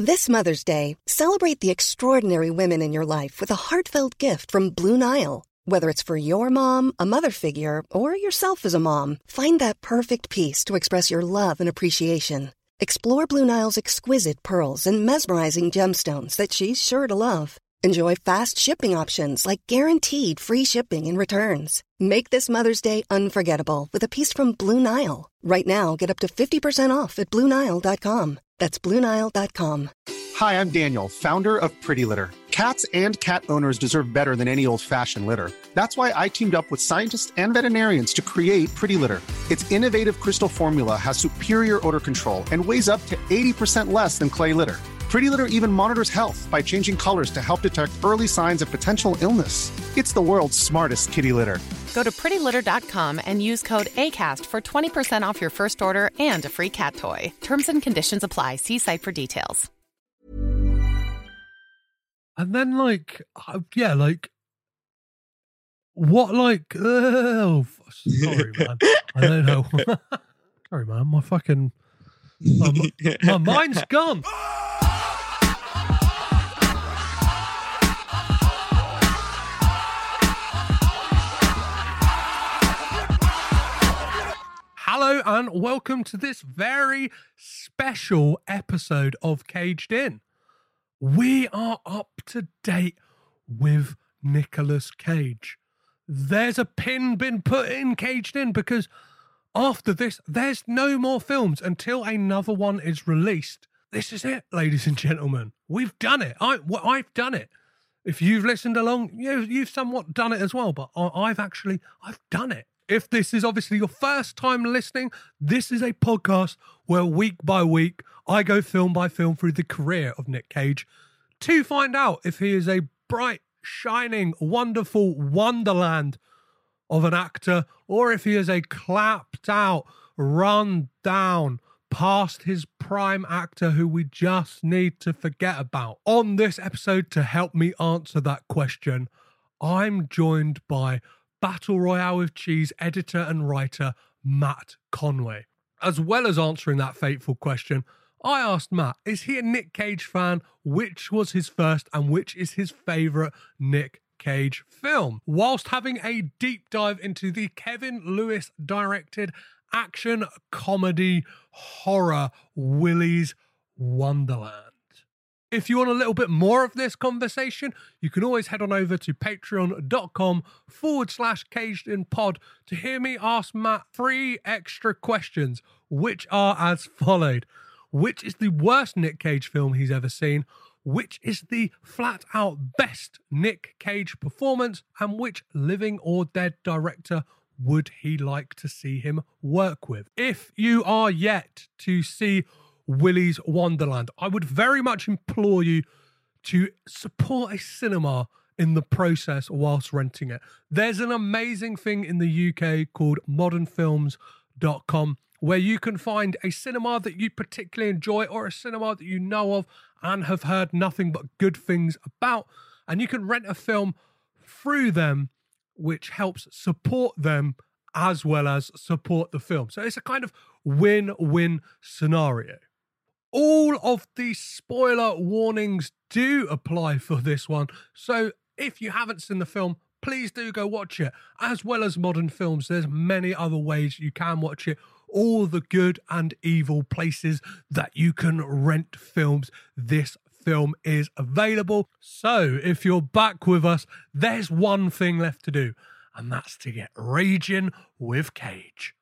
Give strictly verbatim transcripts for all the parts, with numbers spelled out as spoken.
This Mother's Day, celebrate the extraordinary women in your life with a heartfelt gift from Blue Nile. Whether it's for your mom, a mother figure, or yourself as a mom, find that perfect piece to express your love and appreciation. Explore Blue Nile's exquisite pearls and mesmerizing gemstones that she's sure to love. Enjoy fast shipping options like guaranteed free shipping and returns. Make this Mother's Day unforgettable with a piece from Blue Nile. Right now, get up to fifty percent off at Blue Nile dot com. That's Blue Nile dot com. Hi, I'm Daniel, founder of Pretty Litter. Cats and cat owners deserve better than any old-fashioned litter. That's why I teamed up with scientists and veterinarians to create Pretty Litter. Its innovative crystal formula has superior odor control and weighs up to eighty percent less than clay litter. Pretty Litter even monitors health by changing colors to help detect early signs of potential illness. It's the world's smartest kitty litter. Go to pretty litter dot com and use code ACAST for twenty percent off your first order and a free cat toy. Terms and conditions apply. See site for details. And then, like, uh, yeah, like, what, like, oh, sorry, man. I don't know. Sorry, man. My fucking, my, my mind's gone. Hello and welcome to this very special episode of Caged In. We are up to date with Nicolas Cage. There's a pin been put in Caged In because after this, there's no more films until another one is released. This is it, ladies and gentlemen. We've done it. I, well, I've done it. If you've listened along, you, you've somewhat done it as well, but I, I've actually, I've done it. If this is obviously your first time listening, this is a podcast where week by week, I go film by film through the career of Nick Cage to find out if he is a bright, shining, wonderful wonderland of an actor or if he is a clapped out, run down, past his prime actor who we just need to forget about. On this episode, to help me answer that question, I'm joined by Battle Royale with Cheese editor and writer Matt Conway. As well as answering that fateful question, I asked Matt, is he a Nick Cage fan? Which was his first and which is his favourite Nick Cage film? Whilst having a deep dive into the Kevin Lewis directed action comedy horror Willy's Wonderland. If you want a little bit more of this conversation, you can always head on over to patreon.com forward slash caged in pod to hear me ask Matt three extra questions, which are as followed. Which is the worst Nick Cage film he's ever seen? Which is the flat out best Nick Cage performance? And which living or dead director would he like to see him work with? If you are yet to see Willy's Wonderland, I would very much implore you to support a cinema in the process whilst renting it. There's an amazing thing in the U K called modern films dot com where you can find a cinema that you particularly enjoy or a cinema that you know of and have heard nothing but good things about, and you can rent a film through them, which helps support them as well as support the film. So it's a kind of win-win scenario. All of the spoiler warnings do apply for this one. So if you haven't seen the film, please do go watch it. As well as modern films, there's many other ways you can watch it. All the good and evil places that you can rent films. This film is available. So if you're back with us, there's one thing left to do, and that's to get raging with Cage.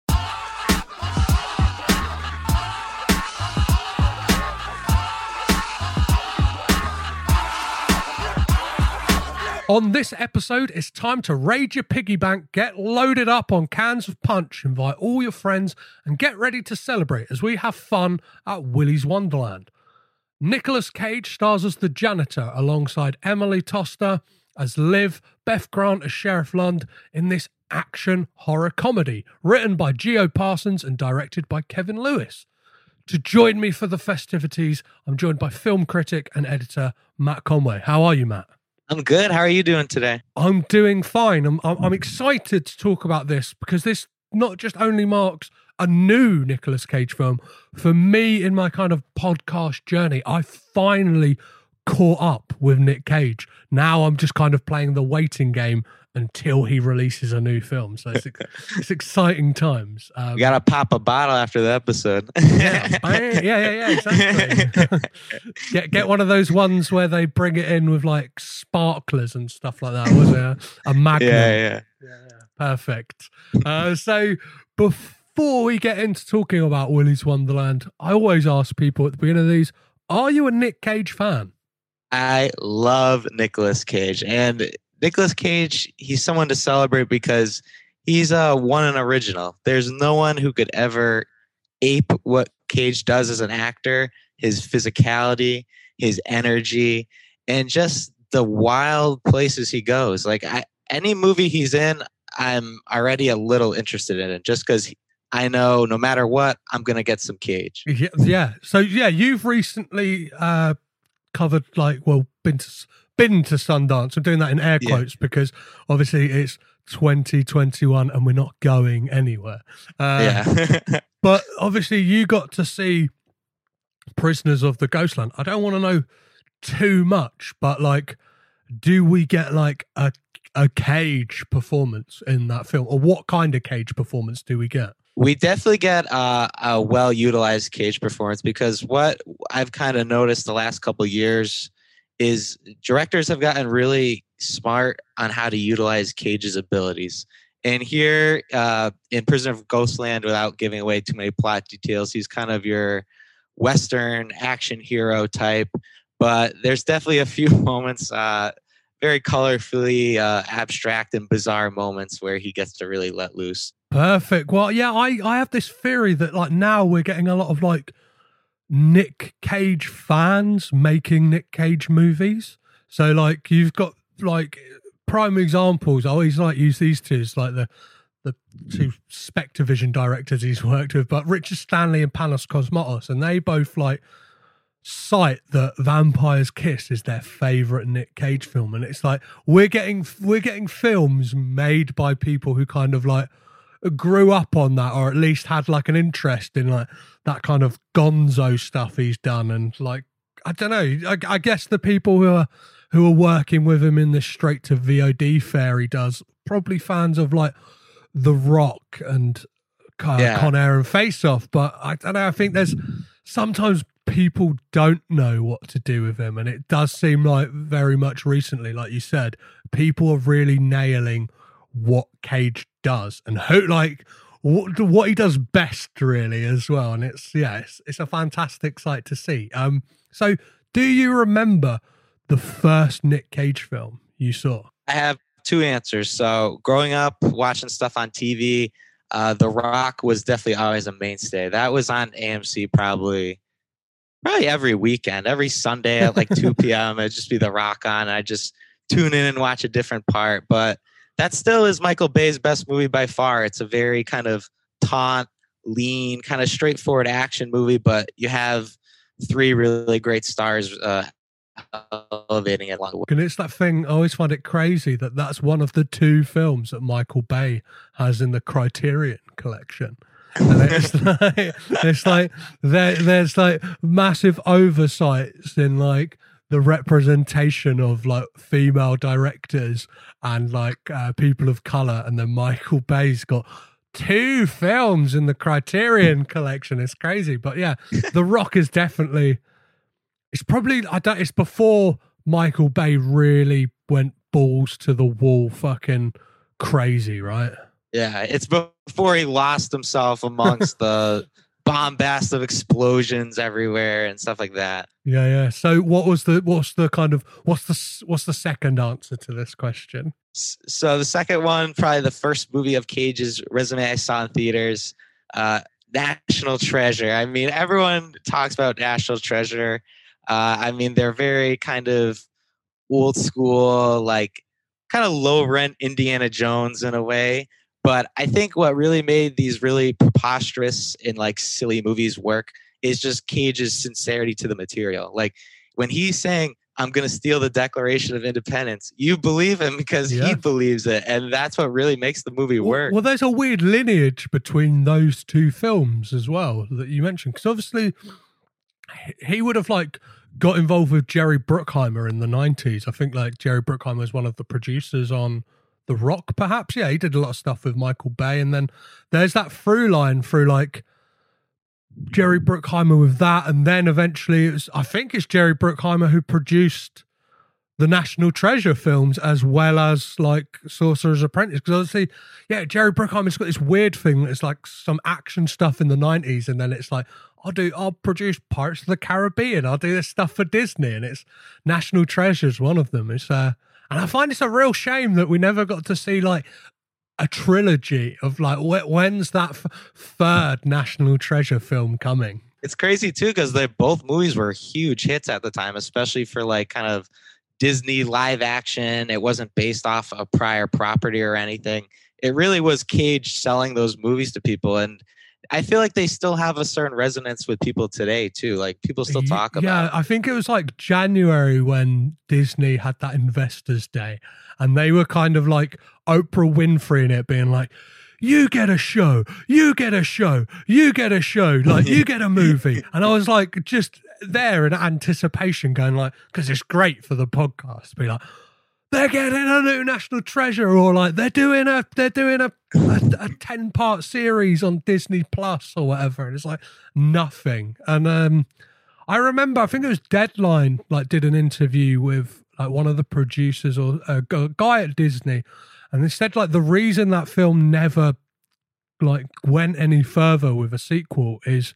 On this episode, it's time to raid your piggy bank, get loaded up on cans of punch, invite all your friends, and get ready to celebrate as we have fun at Willy's Wonderland. Nicolas Cage stars as the janitor alongside Emily Toster as Liv, Beth Grant as Sheriff Lund in this action horror comedy written by Geo Parsons and directed by Kevin Lewis. To join me for the festivities, I'm joined by film critic and editor Matt Conway. How are you, Matt? I'm good. How are you doing today? I'm doing fine. I'm, I'm I'm excited to talk about this because this not just only marks a new Nicolas Cage film. For me, in my kind of podcast journey, I finally caught up with Nick Cage. Now I'm just kind of playing the waiting game until he releases a new film. So it's, it's exciting times. Um, you gotta pop a bottle after the episode. yeah, yeah, yeah, yeah, exactly. get get one of those ones where they bring it in with like sparklers and stuff like that. Was it a, a magnum? Yeah, yeah, yeah, yeah. Perfect. Uh, so before we get into talking about Willy's Wonderland, I always ask people at the beginning of these: are you a Nick Cage fan? I love Nicolas Cage, and Nicolas Cage, he's someone to celebrate because he's a one and original. There's no one who could ever ape what Cage does as an actor, his physicality, his energy, and just the wild places he goes. Like I, any movie he's in, I'm already a little interested in it just because I know no matter what, I'm going to get some Cage. Yeah, yeah. So, yeah, you've recently uh, covered, like, well, been to... been to Sundance. I'm doing that in air quotes yeah. because obviously it's twenty twenty-one and we're not going anywhere. Uh, yeah. But obviously you got to see Prisoners of the Ghostland. I don't want to know too much, but like, do we get like a a Cage performance in that film, or what kind of Cage performance do we get? We definitely get uh, a well-utilized Cage performance because what I've kind of noticed the last couple of years is directors have gotten really smart on how to utilize Cage's abilities. And here uh, in Prisoner of Ghostland, without giving away too many plot details, he's kind of your Western action hero type. But there's definitely a few moments, uh, very colorfully uh, abstract and bizarre moments where he gets to really let loose. Perfect. Well, yeah, I, I have this theory that like now we're getting a lot of like Nick Cage fans making Nick Cage movies. So like you've got like prime examples. I always like use these two as like the the two Spectrovision directors he's worked with, but Richard Stanley and Panos Cosmatos, and they both like cite that Vampire's Kiss is their favorite Nick Cage film, and it's like we're getting we're getting films made by people who kind of like grew up on that, or at least had like an interest in like that kind of gonzo stuff he's done. And like I don't know, I, I guess the people who are who are working with him in this straight to V O D fare he does, probably fans of like The Rock and uh, yeah. Con Air and Face Off. But I don't know, I think there's sometimes people don't know what to do with him, and it does seem like very much recently, like you said, people are really nailing what Cage does and who like what, what he does best really as well. And it's yeah it's, it's a fantastic sight to see. Um so do you remember the first Nick Cage film you saw? I have two answers. So growing up watching stuff on T V, uh The Rock was definitely always a mainstay. That was on A M C probably probably every weekend, every Sunday at like two p.m. it'd just be The Rock on, and I just tune in and watch a different part. But that still is Michael Bay's best movie by far. It's a very kind of taunt, lean, kind of straightforward action movie, but you have three really great stars uh, elevating it along the way. And it's that thing, I always find it crazy that that's one of the two films that Michael Bay has in the Criterion collection. And it's like, it's like there, there's like massive oversights in like the representation of like female directors and like uh, people of color, and then Michael Bay's got two films in the Criterion collection. It's crazy, but yeah, The Rock is definitely. It's probably I don't. It's before Michael Bay really went balls to the wall, fucking crazy, right? Yeah, it's before he lost himself amongst the bombast of explosions everywhere and stuff like that. Yeah, yeah. So, what was the what's the kind of what's the what's the second answer to this question? So the second one, probably the first movie of Cage's resume I saw in theaters, uh, National Treasure. I mean, everyone talks about National Treasure. Uh, I mean, they're very kind of old school, like kind of low rent Indiana Jones in a way. But I think what really made these really preposterous and like silly movies work is just Cage's sincerity to the material. Like when he's saying I'm going to steal the Declaration of Independence. You believe him because Yeah. he believes it. And that's what really makes the movie Well, work. well, there's a weird lineage between those two films as well that you mentioned. Because obviously he would have like got involved with Jerry Bruckheimer in the nineties. I think like Jerry Bruckheimer was one of the producers on The Rock, perhaps. Yeah, he did a lot of stuff with Michael Bay. And then there's that through line through like Jerry Bruckheimer with that, and then eventually it was, I think it's Jerry Bruckheimer who produced the National Treasure films as well as like Sorcerer's Apprentice. Because obviously, yeah, Jerry Bruckheimer's got this weird thing that it's like some action stuff in the nineties, and then it's like, I'll do, I'll produce Pirates of the Caribbean, I'll do this stuff for Disney, and it's National Treasure's one of them. It's uh, and I find it's a real shame that we never got to see like a trilogy of like, wh- when's that f- third National Treasure film coming? It's crazy too, because they both movies were huge hits at the time, especially for like kind of Disney live action. It wasn't based off a prior property or anything. It really was Cage selling those movies to people. And I feel like they still have a certain resonance with people today too. Like people still talk about Yeah, it. I think it was like January when Disney had that Investors Day, and they were kind of like Oprah Winfrey in it, being like, you get a show, you get a show, you get a show, like you get a movie. And I was like just there in anticipation going like, because it's great for the podcast, be like, they're getting a new National Treasure, or like they're doing a they're doing a a, a ten part series on Disney Plus or whatever, and it's like nothing. And um, I remember, I think it was Deadline, like did an interview with like one of the producers or a gu- guy at Disney, and they said like the reason that film never like went any further with a sequel is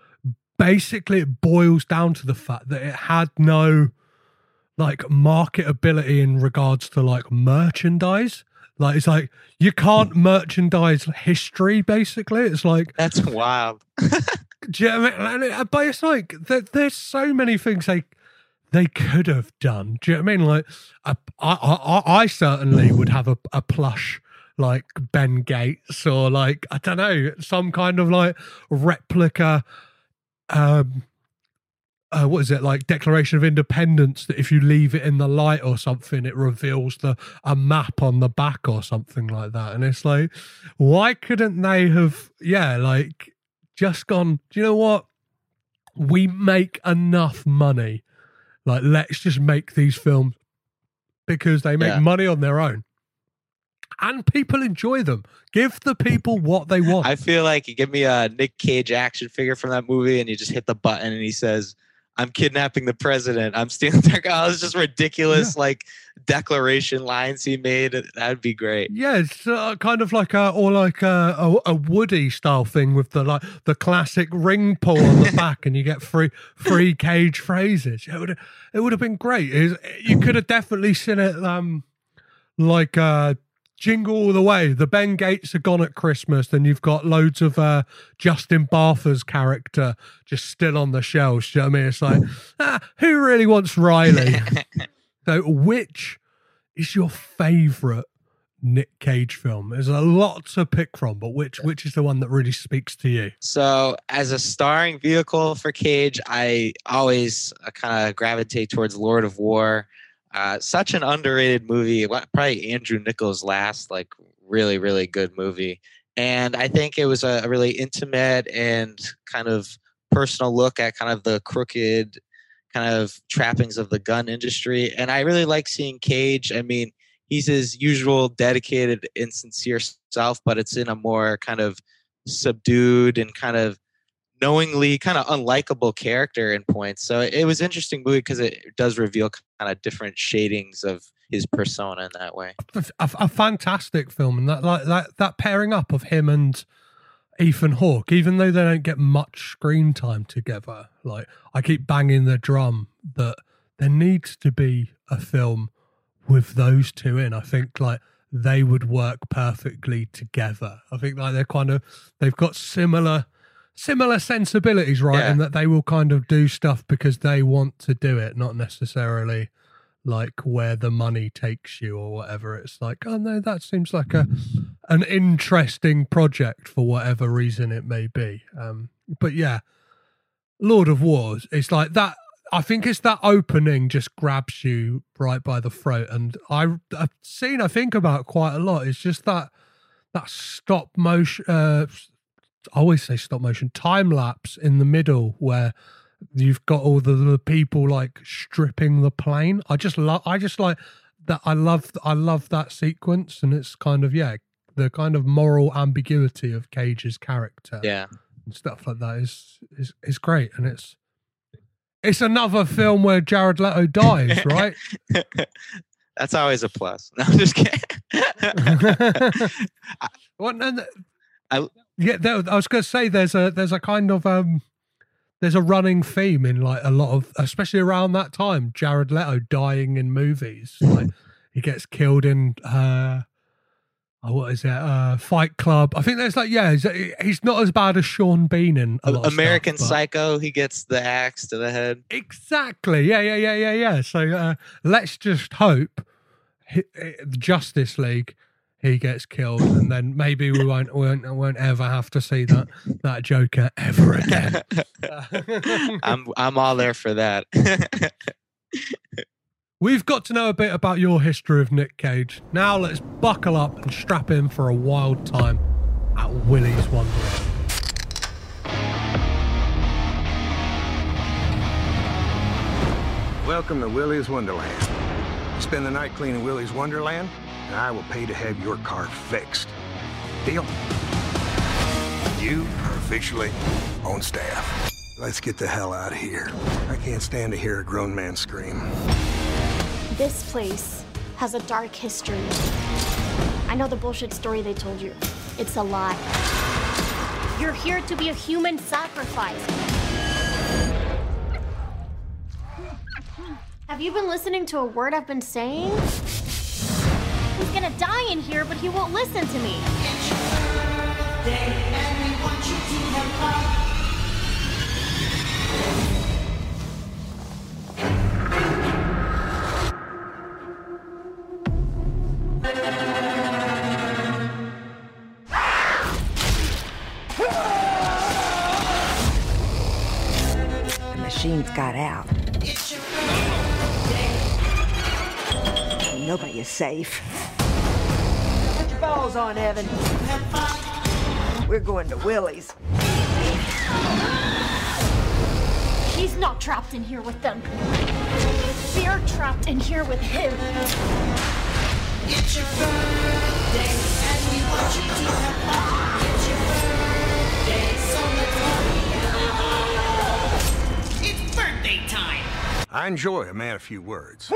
basically it boils down to the fact that it had no like marketability in regards to like merchandise. Like it's like you can't merchandise history. Basically, it's like That's wild. do you know what I mean? And it- but it's like there, there's so many things they they could have done. Do you know what I mean? Like a, I, I I certainly would have a, a plush like Ben Gates, or like I don't know, some kind of like replica. Um, Uh, what is it, like Declaration of Independence, that if you leave it in the light or something, it reveals the a map on the back or something like that. And it's like, why couldn't they have, yeah, like just gone, do you know what? We make enough money. Like, let's just make these films because they make Yeah. money on their own. And people enjoy them. Give the people what they want. I feel like you give me a Nick Cage action figure from that movie and you just hit the button and he says, I'm kidnapping the president, I'm stealing their car. It's just ridiculous, Yeah. like declaration lines he made. That'd be great. Yeah, it's uh, kind of like a, or like a, a, a Woody style thing with the like the classic ring pull on the back, and you get free free Cage phrases. It would it would have been great. It, you could have definitely seen it um like uh Jingle All the Way. The Ben Gates are gone at Christmas, then you've got loads of uh Justin Bartha's character just still on the shelves. Do you know what I mean? It's like, ah, who really wants Riley? So which is your favourite Nick Cage film? There's a lot to pick from, but which which is the one that really speaks to you? So, as a starring vehicle for Cage, I always uh, kind of gravitate towards Lord of War. Uh, such an underrated movie. Probably Andrew Nichols' last, like, really, really good movie. And I think it was a, a really intimate and kind of personal look at kind of the crooked kind of trappings of the gun industry. And I really like seeing Cage. I mean, he's his usual dedicated and sincere self, but it's in a more kind of subdued and kind of knowingly kind of unlikable character in points. So it was an interesting movie because it does reveal kind of different shadings of his persona in that way. A, a, a fantastic film, and that like that that pairing up of him and Ethan Hawke, even though they don't get much screen time together. Like, I keep banging the drum that there needs to be a film with those two in. I think like they would work perfectly together. I think like they're kind of they've got similar similar sensibilities, right? Yeah. In that they will kind of do stuff because they want to do it, not necessarily like where the money takes you or whatever. It's like, oh no, that seems like a an interesting project for whatever reason it may be. Um, but yeah, Lord of Wars, it's like that I think it's that opening just grabs you right by the throat, and I a scene I think about quite a lot. It's just that that stop motion. Uh, I always say stop motion time lapse in the middle where you've got all the, the people like stripping the plane. I just love. I just like that. I love. I love that sequence, and it's kind of yeah, the kind of moral ambiguity of Cage's character. Yeah, and stuff like that is is is great, and it's. It's another film where Jared Leto dies, right? That's always a plus. No, I'm just kidding. Well, and, I, yeah, there, I was going to say there's a there's a kind of um there's a running theme in like a lot of, especially around that time, Jared Leto dying in movies. Like he gets killed in uh, oh, what is it? Uh, Fight Club. I think there's like yeah, he's, he's not as bad as Sean Bean in a lot American of stuff, Psycho. He gets the axe to the head. Exactly. Yeah, yeah, yeah, yeah, yeah. So uh, let's just hope he, Justice League he gets killed, and then maybe we won't we won't, won't ever have to see that that Joker ever again. I'm I'm all there for that. We've got to know a bit about your history of Nick Cage. Now let's buckle up and strap in for a wild time at Willy's Wonderland. Welcome to Willy's Wonderland. Spend the night cleaning Willy's Wonderland, and I will pay to have your car fixed. Deal? You are officially on staff. Let's get the hell out of here. I can't stand to hear a grown man scream. This place has a dark history. I know the bullshit story they told you. It's a lie. You're here to be a human sacrifice. Have you been listening to a word I've been saying? He's gonna die in here, but he won't listen to me. The machines got out. Nobody is safe. Put your balls on, Evan. We're going to Willy's. He's not trapped in here with them. They're trapped in here with him. It's your birthday, and we want you to have fun. It's your birthday, so let's party. It's birthday time. I enjoy a man of few words.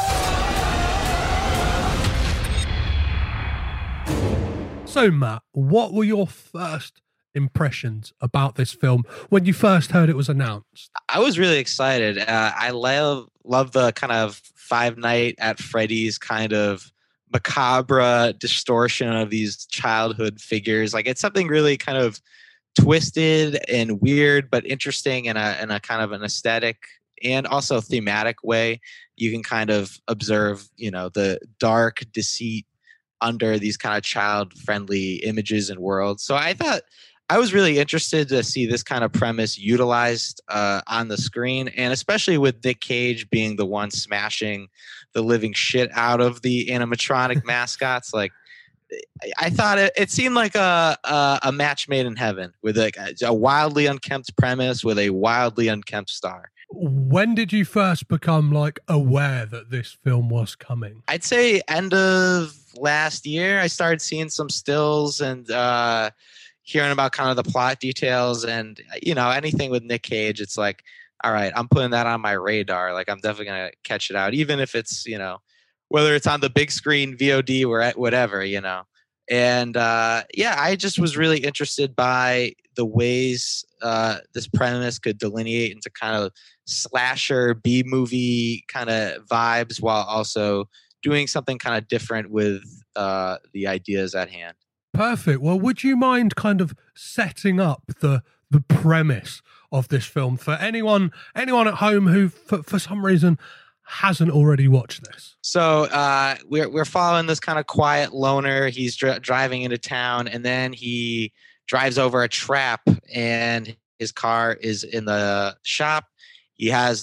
So, Matt, what were your first impressions about this film when you first heard it was announced? I was really excited. Uh, I love love the kind of Five Nights at Freddy's kind of macabre distortion of these childhood figures. Like it's something really kind of twisted and weird, but interesting in a in a kind of an aesthetic and also thematic way. You can kind of observe, you know, the dark deceit under these kind of child-friendly images and worlds. So I thought I was really interested to see this kind of premise utilized uh, on the screen, and especially with Nick Cage being the one smashing the living shit out of the animatronic mascots. Like, I thought it, it seemed like a, a a match made in heaven with like a, a wildly unkempt premise with a wildly unkempt star. When did you first become like aware that this film was coming? I'd say end of last year. I started seeing some stills and uh, hearing about kind of the plot details, and you know, anything with Nick Cage, it's like, all right, I'm putting that on my radar. Like I'm definitely gonna catch it out, even if it's, you know, whether it's on the big screen, V O D, or whatever, you know. And uh, yeah, I just was really interested by the ways uh, this premise could delineate into kind of slasher B movie kind of vibes, while also doing something kind of different with uh, the ideas at hand. Perfect. Well, would you mind kind of setting up the the premise of this film for anyone anyone at home who, for, for some reason, hasn't already watched this? So uh, we're we're following this kind of quiet loner. He's dr- driving into town, and then he drives over a trap, and his car is in the shop. He has no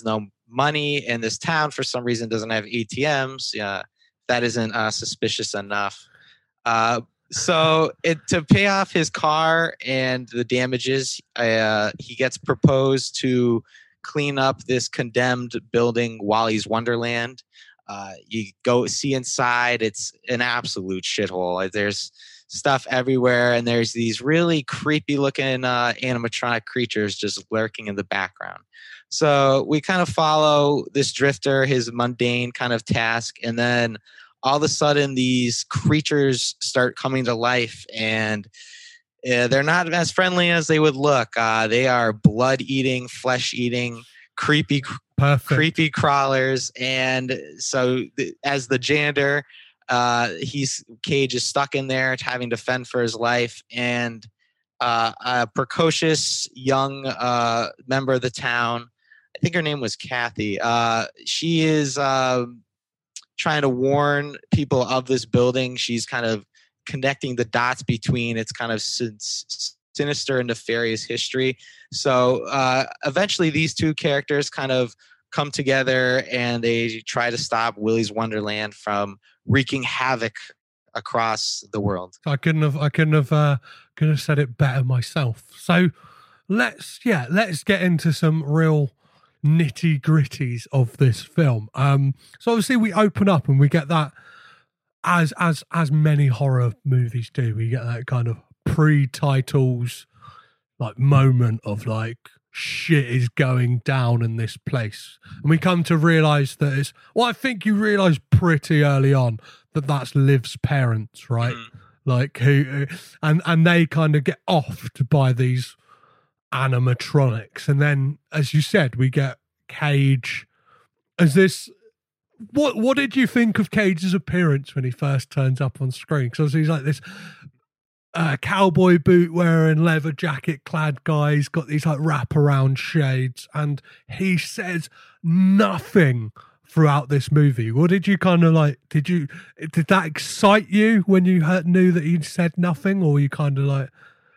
money, and this town for some reason doesn't have A T Ms. Yeah, that isn't uh, suspicious enough. Uh, so it, to pay off his car and the damages, uh, he gets proposed to clean up this condemned building, Wally's Wonderland. Uh, you go see inside, it's an absolute shithole. There's stuff everywhere, and there's these really creepy looking uh, animatronic creatures just lurking in the background. So we kind of follow this drifter, his mundane kind of task, and then all of a sudden these creatures start coming to life, and uh, they're not as friendly as they would look. Uh, they are blood-eating, flesh-eating, creepy, Perfect. creepy crawlers. And so th- as the janitor, uh, he's Cage is stuck in there having to fend for his life, and uh, a precocious young uh, member of the town, I think her name was Kathy, uh, she is uh, trying to warn people of this building. She's kind of connecting the dots between its kind of sin- sinister and nefarious history. So uh, eventually these two characters kind of come together, and they try to stop Willy's Wonderland from wreaking havoc across the world. I couldn't have, I couldn't have, uh, couldn't have said it better myself. So let's, yeah, let's get into some real nitty gritties of this film. Um, so obviously we open up and we get that, as as as many horror movies do, we get that kind of pre-titles like moment of like, shit is going down in this place, and we come to realize that it's, well, I think you realize pretty early on that that's Liv's parents, right? Mm. Like who, and and they kind of get offed by these animatronics, and then, as you said, we get Cage as this. What what did you think of Cage's appearance when he first turns up on screen? Because he's like this uh, cowboy boot wearing, leather jacket clad guy. He's got these like wraparound shades, and he says nothing throughout this movie. What did you kind of like? Did you did that excite you when you heard, knew that he said nothing, or were you kind of like,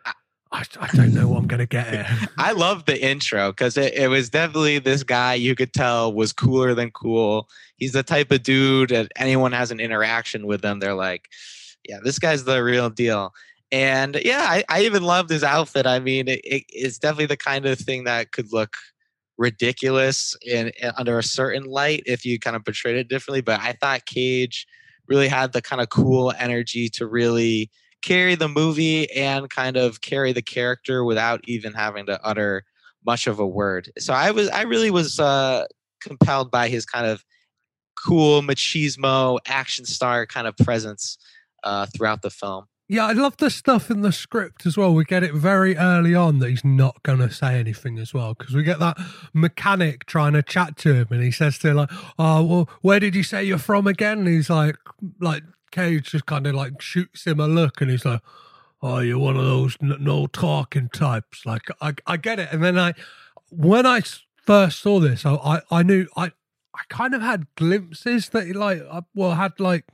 I, I don't know what I'm going to get here? I love the intro because it, it was definitely this guy you could tell was cooler than cool. He's the type of dude that anyone has an interaction with them, they're like, yeah, this guy's the real deal. And yeah, I, I even loved his outfit. I mean, it, it, it's definitely the kind of thing that could look ridiculous in, in under a certain light if you kind of portrayed it differently. But I thought Cage really had the kind of cool energy to really carry the movie and kind of carry the character without even having to utter much of a word. So I was, I really was uh, compelled by his kind of cool machismo action star kind of presence uh, throughout the film. Yeah, I love the stuff in the script as well. We get it very early on that he's not going to say anything as well, because we get that mechanic trying to chat to him, and he says to him like, "Oh, well, where did you say you're from again?" And he's like, like Cage just kind of like shoots him a look, and he's like, "Oh, you're one of those n- no talking types." Like, I, I get it. And then I, when I first saw this, I, I, I knew I, I kind of had glimpses that he like, I, well, had like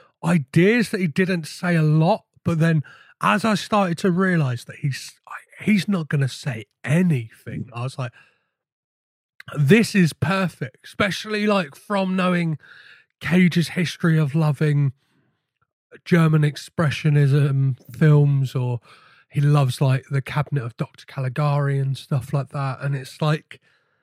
ideas that he didn't say a lot. But then as I started to realize that he's he's not going to say anything, I was like, this is perfect, especially like from knowing Cage's history of loving German expressionism films, or he loves like The Cabinet of Doctor Caligari and stuff like that. And it's like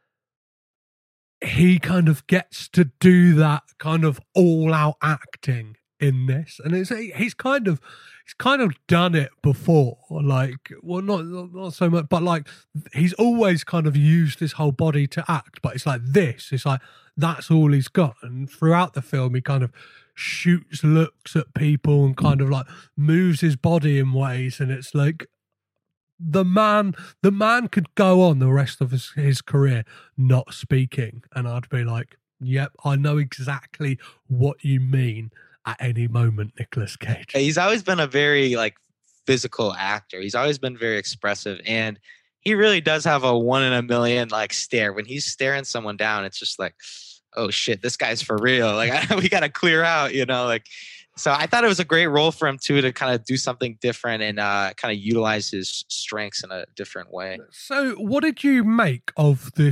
he kind of gets to do that kind of all out acting in this, and it's he's kind of he's kind of done it before, like, well, not not so much, but like he's always kind of used his whole body to act. But it's like this, it's like that's all he's got, and throughout the film he kind of shoots looks at people and kind of like moves his body in ways, and it's like the man the man could go on the rest of his, his career not speaking, and I'd be like, yep, I know exactly what you mean at any moment, Nicolas Cage. He's always been a very like physical actor. He's always been very expressive, and he really does have a one in a million like stare. When he's staring someone down, it's just like, oh shit, this guy's for real. Like we got to clear out, you know, like, so I thought it was a great role for him too, to kind of do something different and uh, kind of utilize his strengths in a different way. So what did you make of this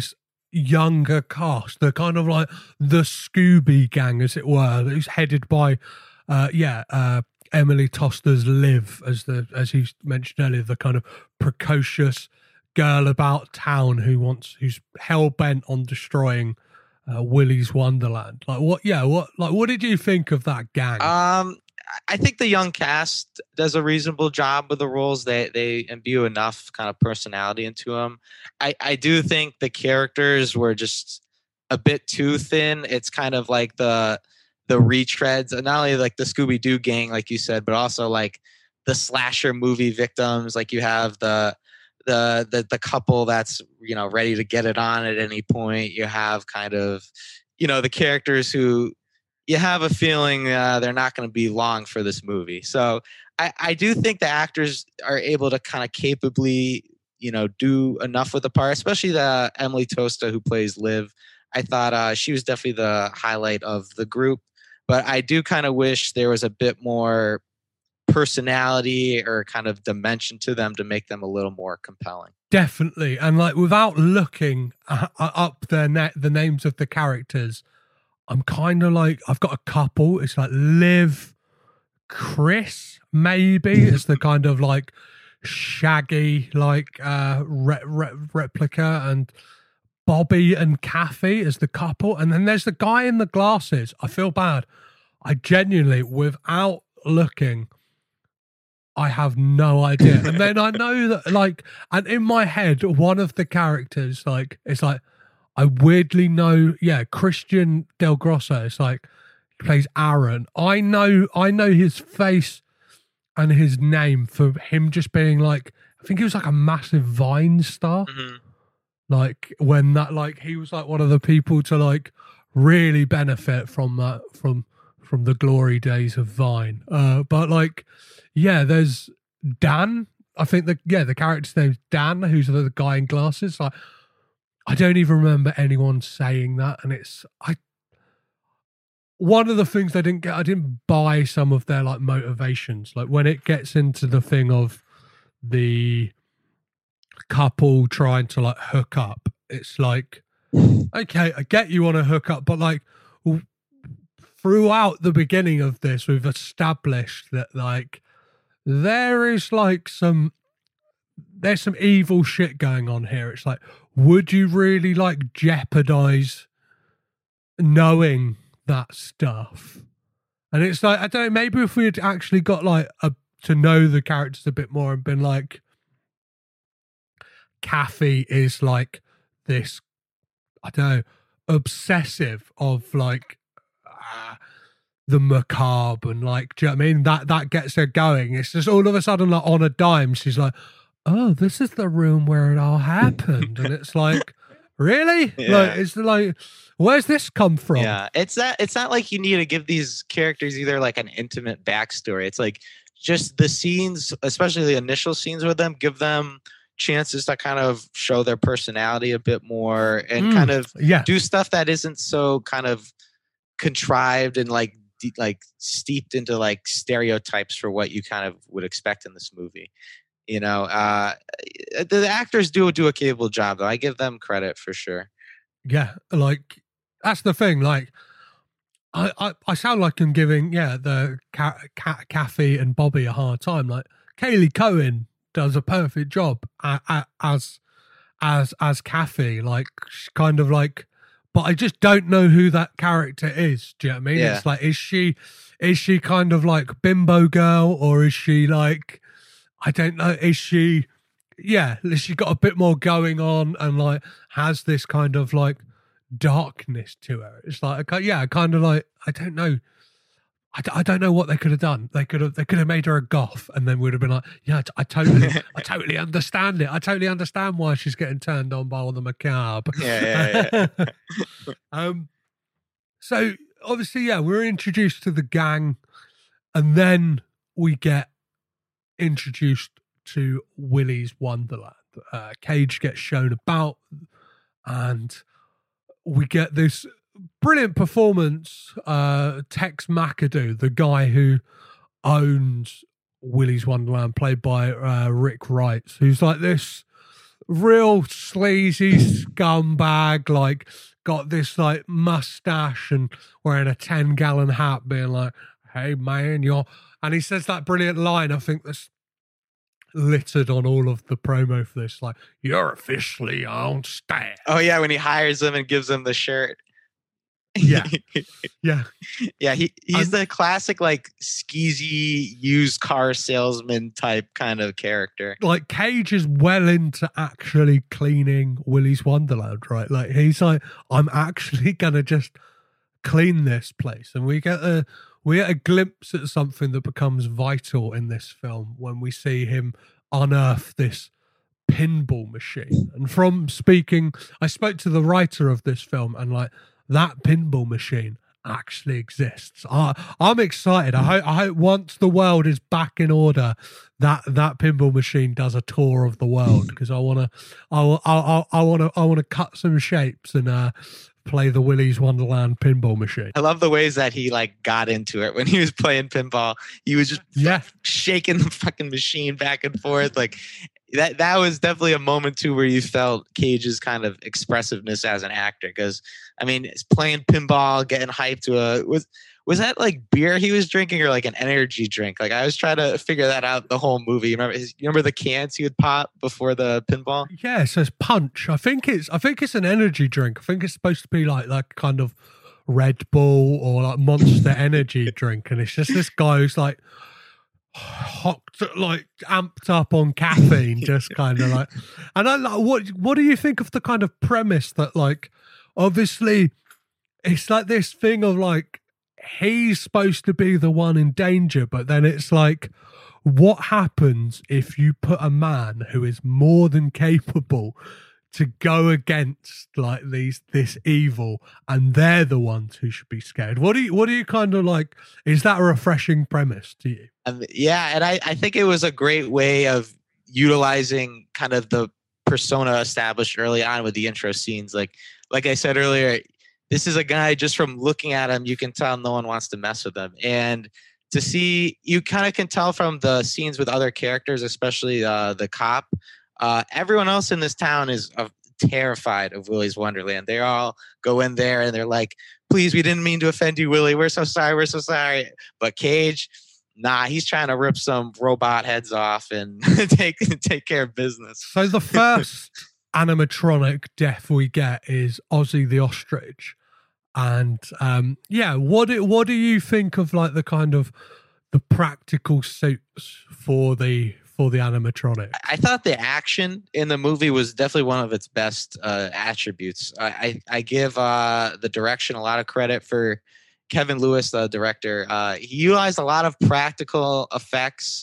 younger cast, the kind of like the Scooby gang, as it were, who's headed by, uh, yeah, uh, Emily Toster's Liv, as the as he mentioned earlier, the kind of precocious girl about town who wants, who's hell bent on destroying uh, Willy's Wonderland. Like what? Yeah, what? Like what did you think of that gang? Um, I think the young cast does a reasonable job with the roles. They they imbue enough kind of personality into them. I I do think the characters were just a bit too thin. It's kind of like the the retreads, not only like the Scooby-Doo gang, like you said, but also like the slasher movie victims. Like you have the the the the couple that's, you know, ready to get it on at any point. You have kind of, you know, the characters who you have a feeling uh, they're not going to be long for this movie. So I, I do think the actors are able to kind of capably, you know, do enough with the part, especially the Emily Tosta who plays Liv. I thought uh, she was definitely the highlight of the group, but I do kind of wish there was a bit more personality or kind of dimension to them to make them a little more compelling. Definitely. And like without looking uh, up their na- the names of the characters, I'm kind of like, I've got a couple. It's like Liv, Chris, maybe. It's the kind of like shaggy, like uh, re- re- replica, and Bobby and Kathy is the couple. And then there's the guy in the glasses. I feel bad. I genuinely, without looking, I have no idea. And then I know that, like, and in my head, one of the characters, like, it's like, I weirdly know, yeah, Christian Del Grosso. It's like he plays Aaron. I know, I know his face and his name for him just being like, I think he was like a massive Vine star. Mm-hmm. Like when that, like he was like one of the people to like really benefit from that, from from the glory days of Vine. Uh, but like, yeah, there's Dan. I think the yeah the character's name's Dan, who's the guy in glasses. Like, I don't even remember anyone saying that, and it's I. One of the things I didn't get, I didn't buy some of their like motivations. Like when it gets into the thing of the couple trying to like hook up, it's like, okay, I get you want to hook up, but like throughout the beginning of this, we've established that like there is like some. There's some evil shit going on here. It's like, would you really like jeopardize knowing that stuff? And it's like, I don't know, maybe if we had actually got like a, to know the characters a bit more and been like, Kathy is like this, I don't know, obsessive of like uh, the macabre and like, do you know what I mean? That, that gets her going. It's just all of a sudden like on a dime, she's like, oh, this is the room where it all happened. And it's like, really? Yeah. Like, it's like, where's this come from? Yeah, it's that. It's not like you need to give these characters either like an intimate backstory. It's like just the scenes, especially the initial scenes with them, give them chances to kind of show their personality a bit more and Mm, kind of yeah. do stuff that isn't so kind of contrived and like de- like steeped into like stereotypes for what you kind of would expect in this movie. You know, uh, the actors do do a capable job, though. I give them credit for sure. Yeah, like that's the thing. Like, I, I, I sound like I'm giving yeah the Ca- Ca- Kathy and Bobby a hard time. Like Kaylee Cohen does a perfect job a- a- as as as Kathy. Like she's kind of like, but I just don't know who that character is. Do you know what I mean? Yeah. It's like, is she is she kind of like bimbo girl, or is she like, I don't know, is she, yeah, she got a bit more going on and like has this kind of like darkness to her. It's like, yeah, kind of like, I don't know. I, I don't know what they could have done. They could have they could have made her a goth, and then we'd have been like, yeah, I totally, I totally understand it. I totally understand why she's getting turned on by all the macabre. Yeah, yeah, yeah. um, so obviously, yeah, we're introduced to the gang, and then we get introduced to Willy's Wonderland. Uh, Cage gets shown about, and we get this brilliant performance. Uh, Tex McAdoo, the guy who owns Willy's Wonderland, played by uh, Rick Wright, who's like this real sleazy scumbag, like got this like mustache and wearing a ten gallon hat, being like, "Hey man, you're," and he says that brilliant line. I think that's littered on all of the promo for this, like, "You're officially on staff." Oh yeah, when he hires him and gives him the shirt. Yeah, yeah, yeah. He he's um, the classic like skeezy used car salesman type kind of character. Like Cage is well into actually cleaning Willy's Wonderland, right? Like he's like, I'm actually gonna just clean this place, and we get a we get a glimpse at something that becomes vital in this film when we see him unearth this pinball machine. And from speaking, I spoke to the writer of this film, and like, that pinball machine actually exists. I, I'm excited. I hope, I hope once the world is back in order, that that pinball machine does a tour of the world, because I want to, I I I want to, I want to cut some shapes and uh, play the Willy's Wonderland pinball machine. I love the ways that he like got into it when he was playing pinball. He was just yeah shaking the fucking machine back and forth like. That that was definitely a moment too where you felt Cage's kind of expressiveness as an actor, because I mean, playing pinball, getting hyped to a was was that like beer he was drinking or like an energy drink? Like I was trying to figure that out the whole movie. You remember his, you remember the cans he would pop before the pinball? Yeah, it says Punch. I think it's I think it's an energy drink. I think it's supposed to be like like kind of Red Bull or like Monster Energy drink, and it's just this guy who's like hot, like amped up on caffeine, just kind of like. And I like, what what do you think of the kind of premise that, like, obviously it's like this thing of like he's supposed to be the one in danger, but then it's like, what happens if you put a man who is more than capable to go against like these this evil, and they're the ones who should be scared? What do you what do you kind of like? Is that a refreshing premise to you? Um, yeah, and I, I think it was a great way of utilizing kind of the persona established early on with the intro scenes. Like like I said earlier, this is a guy, just from looking at him, you can tell no one wants to mess with him. And to see, you kind of can tell from the scenes with other characters, especially uh, the cop. Uh, everyone else in this town is uh, terrified of Willy's Wonderland. They all go in there and they're like, "Please, we didn't mean to offend you, Willy. We're so sorry. We're so sorry." But Cage, nah, he's trying to rip some robot heads off and take take care of business. So the first animatronic death we get is Ozzy the Ostrich. And um, yeah, what do, what do you think of like the kind of the practical suits for the for the animatronic? I thought the action in the movie was definitely one of its best uh, attributes. I, I, I give uh, the direction a lot of credit for Kevin Lewis, the director. Uh, he utilized a lot of practical effects,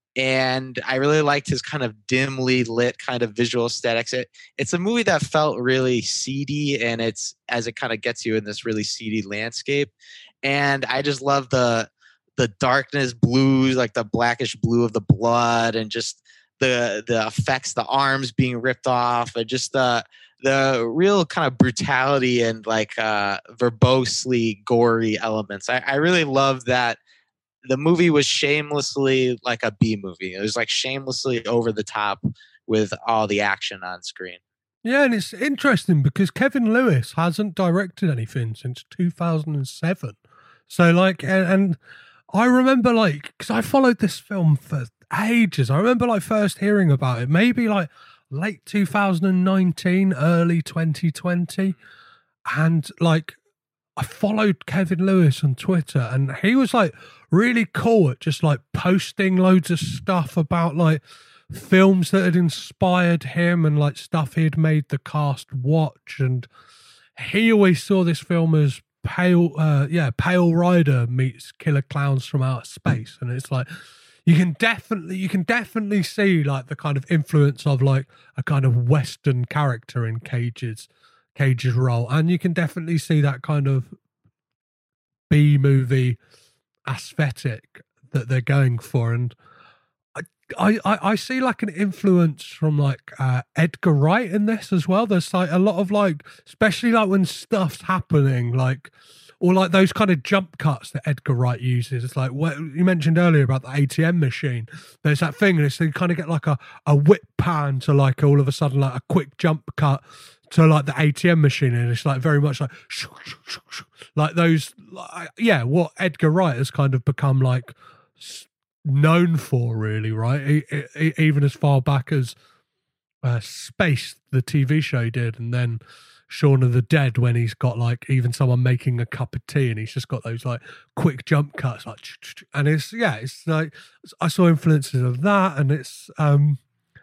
and I really liked his kind of dimly lit kind of visual aesthetics. It, it's a movie that felt really seedy, and it's as it kind of gets you in this really seedy landscape. And I just love the the darkness blues, like the blackish blue of the blood, and just the the effects, the arms being ripped off, and just the the real kind of brutality and like uh, verbosely gory elements. I, I really love that the movie was shamelessly like a B movie. It was like shamelessly over the top with all the action on screen. Yeah, and it's interesting because Kevin Lewis hasn't directed anything since two thousand seven. So like, and, and I remember like, because I followed this film for ages. I remember like first hearing about it, maybe like late two thousand nineteen, early twenty twenty. And like, I followed Kevin Lewis on Twitter, and he was like really cool at just like posting loads of stuff about like films that had inspired him and like stuff he had made the cast watch. And he always saw this film as Pale, uh, yeah, Pale Rider meets Killer Clowns from Outer Space, and it's like you can definitely, you can definitely see like the kind of influence of like a kind of Western character in Cage's Cage's role, and you can definitely see that kind of B movie aesthetic that they're going for. And I, I, I, I see like an influence from like uh, Edgar Wright in this as well. There's like a lot of like, especially like when stuff's happening, like, or like those kind of jump cuts that Edgar Wright uses. It's like what you mentioned earlier about the A T M machine. There's that thing, and it's you kind of get like a, a whip pan to like all of a sudden like a quick jump cut to like the A T M machine, and it's like very much like like those, like, yeah, what Edgar Wright has kind of become like known for, really, right? He, he, even as far back as uh, Space, the T V show, did, and then Shaun of the Dead, when he's got like even someone making a cup of tea, and he's just got those like quick jump cuts, like, and it's yeah, it's like I saw influences of that, and it's um.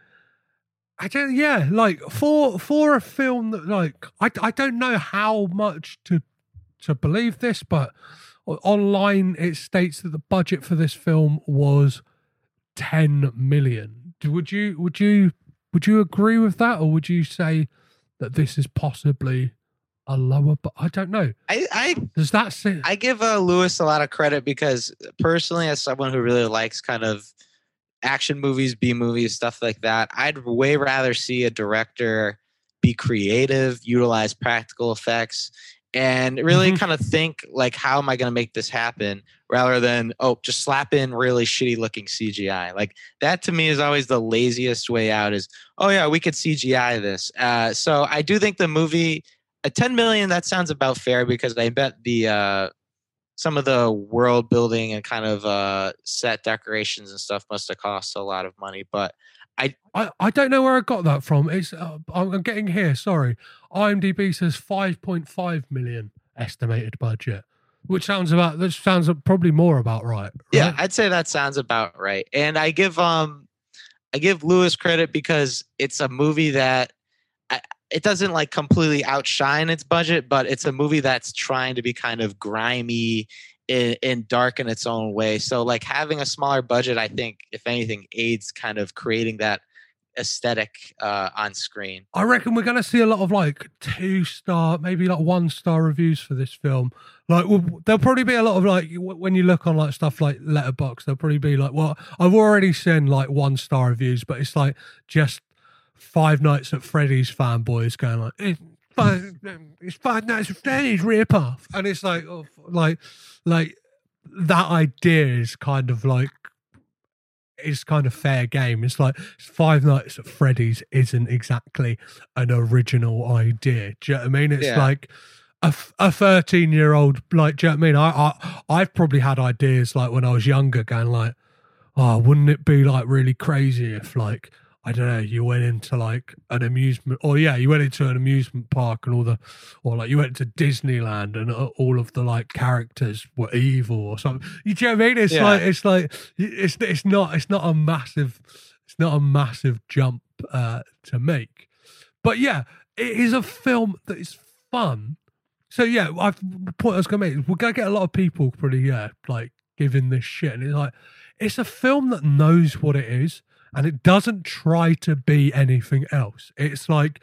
I don't, yeah, like for for a film that like I, I don't know how much to to believe this, but online it states that the budget for this film was ten million. Would you would you would you agree with that, or would you say that this is possibly a lower? But I don't know. I, I does that say? I give uh, Lewis a lot of credit because personally, as someone who really likes kind of action movies, B movies, stuff like that, I'd way rather see a director be creative, utilize practical effects, and really mm-hmm. kind of think like, how am I going to make this happen, rather than, oh, just slap in really shitty looking C G I. Like that to me is always the laziest way out, is, oh yeah, we could C G I this. Uh, so I do think the movie, at ten million, that sounds about fair, because I bet the, uh, some of the world building and kind of uh, set decorations and stuff must have cost a lot of money. But I, I, I don't know where I got that from. It's uh, I'm getting here. Sorry, IMDb says five point five million estimated budget, which sounds about that sounds probably more about right, right. Yeah, I'd say that sounds about right. And I give um I give Lewis credit because it's a movie that I, it doesn't like completely outshine its budget, but it's a movie that's trying to be kind of grimy and, and dark in its own way. So like having a smaller budget, I think, if anything, aids kind of creating that aesthetic uh, on screen. I reckon we're going to see a lot of like two star, maybe like one star reviews for this film. Like we'll, there'll probably be a lot of like, when you look on like stuff like Letterboxd, there'll probably be like, well, I've already seen like one star reviews, but it's like just Five Nights at Freddy's fanboys going like, it's Five, it's Five Nights at Freddy's rip-off. And it's like, oh, like, like that idea is kind of like, it's kind of fair game. It's like Five Nights at Freddy's isn't exactly an original idea. Do you know what I mean? It's yeah. like a, a thirteen-year-old, like, do you know what I mean? I, I, I've probably had ideas like when I was younger going like, oh, wouldn't it be like really crazy if like, I don't know, you went into like an amusement, or yeah, you went into an amusement park and all the, or like you went to Disneyland and all of the like characters were evil or something. You know what I mean? It's yeah. like, it's like, it's it's not, it's not a massive, it's not a massive jump uh, to make. But yeah, it is a film that is fun. So yeah, I've, the point I was going to make is we're going to get a lot of people pretty, yeah, like giving this shit. And it's like, it's a film that knows what it is. And it doesn't try to be anything else. It's like,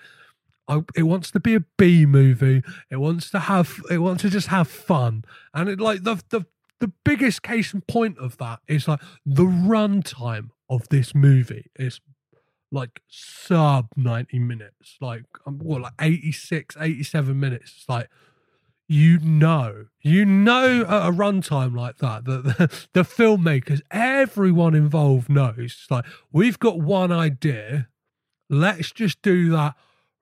it wants to be a B movie. It wants to have, it wants to just have fun. And it like the the the biggest case in point of that is like the runtime of this movie is like sub ninety minutes, like what, like eighty-six, eighty-seven minutes. It's like, you know, you know, at a runtime like that, that the, the filmmakers, everyone involved knows, it's like, we've got one idea, let's just do that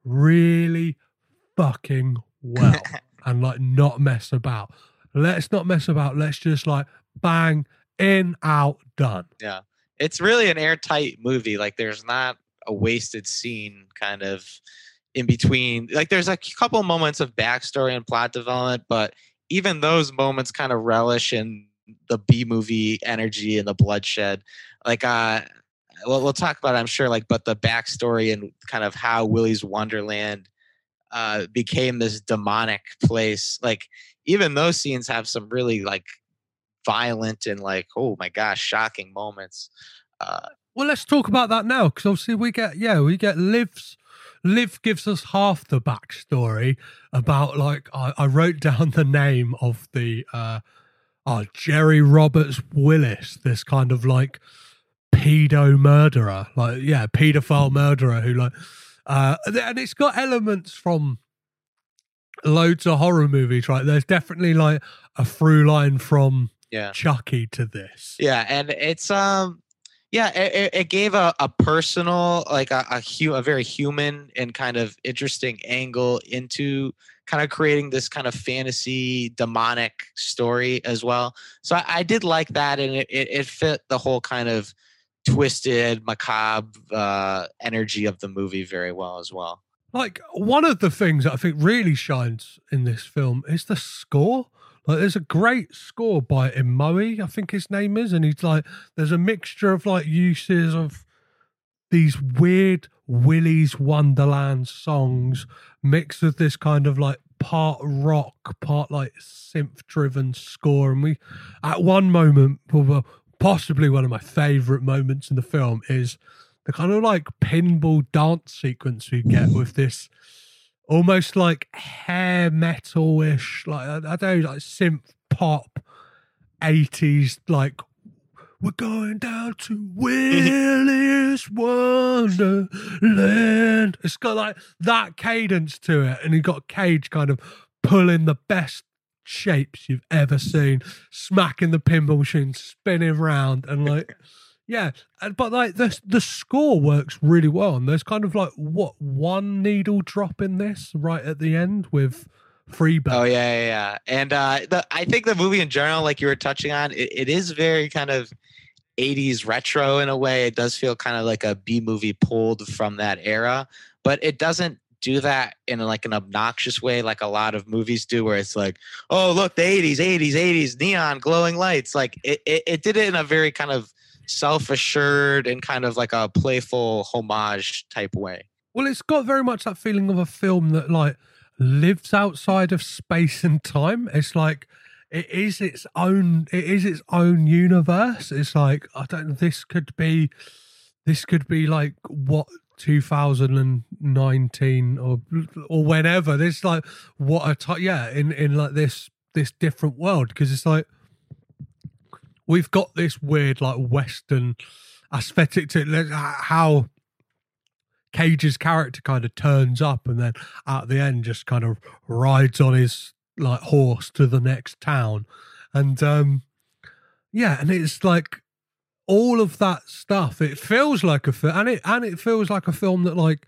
really fucking well and like not mess about. Let's not mess about. Let's just like bang, in, out, done. Yeah. It's really an airtight movie. Like there's not a wasted scene kind of in between. Like there's a couple moments of backstory and plot development, but even those moments kind of relish in the B movie energy and the bloodshed. Like uh well, we'll talk about it, I'm sure, like, but the backstory and kind of how Willy's Wonderland uh became this demonic place. Like even those scenes have some really like violent and like, oh my gosh, shocking moments. Uh well, let's talk about that now, because obviously we get yeah we get Liv's Liv gives us half the backstory about like I, I wrote down the name of the uh, oh, Jerry Roberts Willis, this kind of like pedo murderer, like yeah, pedophile murderer who like, uh, and it's got elements from loads of horror movies, right? There's definitely like a through line from yeah. Chucky to this. Yeah, and it's um. Yeah, it, it gave a, a personal, like a a, hu- a very human and kind of interesting angle into kind of creating this kind of fantasy demonic story as well. So I, I did like that, and it, it, it fit the whole kind of twisted, macabre uh, energy of the movie very well as well. Like, one of the things that I think really shines in this film is the score. Like, there's a great score by Imoue, I think his name is, and he's like, there's a mixture of like uses of these weird Willy's Wonderland songs mixed with this kind of like part rock, part like synth-driven score. And we, at one moment, well, possibly one of my favourite moments in the film is the kind of like pinball dance sequence we get with this almost like hair metal-ish, like I, I don't know, like synth pop eighties, like we're going down to Willy's Wonderland. It's got like that cadence to it, and you got Cage kind of pulling the best shapes you've ever seen, smacking the pinball machine, spinning round, and like. Yeah, but like the the score works really well, and there's kind of like what one needle drop in this right at the end with Freebird. Oh yeah, yeah, yeah. And uh, the I think the movie in general, like you were touching on, it, it is very kind of eighties retro in a way. It does feel kind of like a B movie pulled from that era, but it doesn't do that in like an obnoxious way like a lot of movies do, where it's like, oh look, the eighties, eighties, eighties, neon glowing lights. Like it, it, it did it in a very kind of self-assured and kind of like a playful homage type way. Well, it's got very much that feeling of a film that like lives outside of space and time. It's like it is its own it is its own universe. It's like, I don't know, this could be this could be like what two thousand nineteen or or whenever. This like what a t- yeah in in like this this different world, because it's like we've got this weird like Western aesthetic to it, how Cage's character kind of turns up and then at the end just kind of rides on his like horse to the next town. And um yeah, and it's like all of that stuff. It feels like a film, and it and it feels like a film that like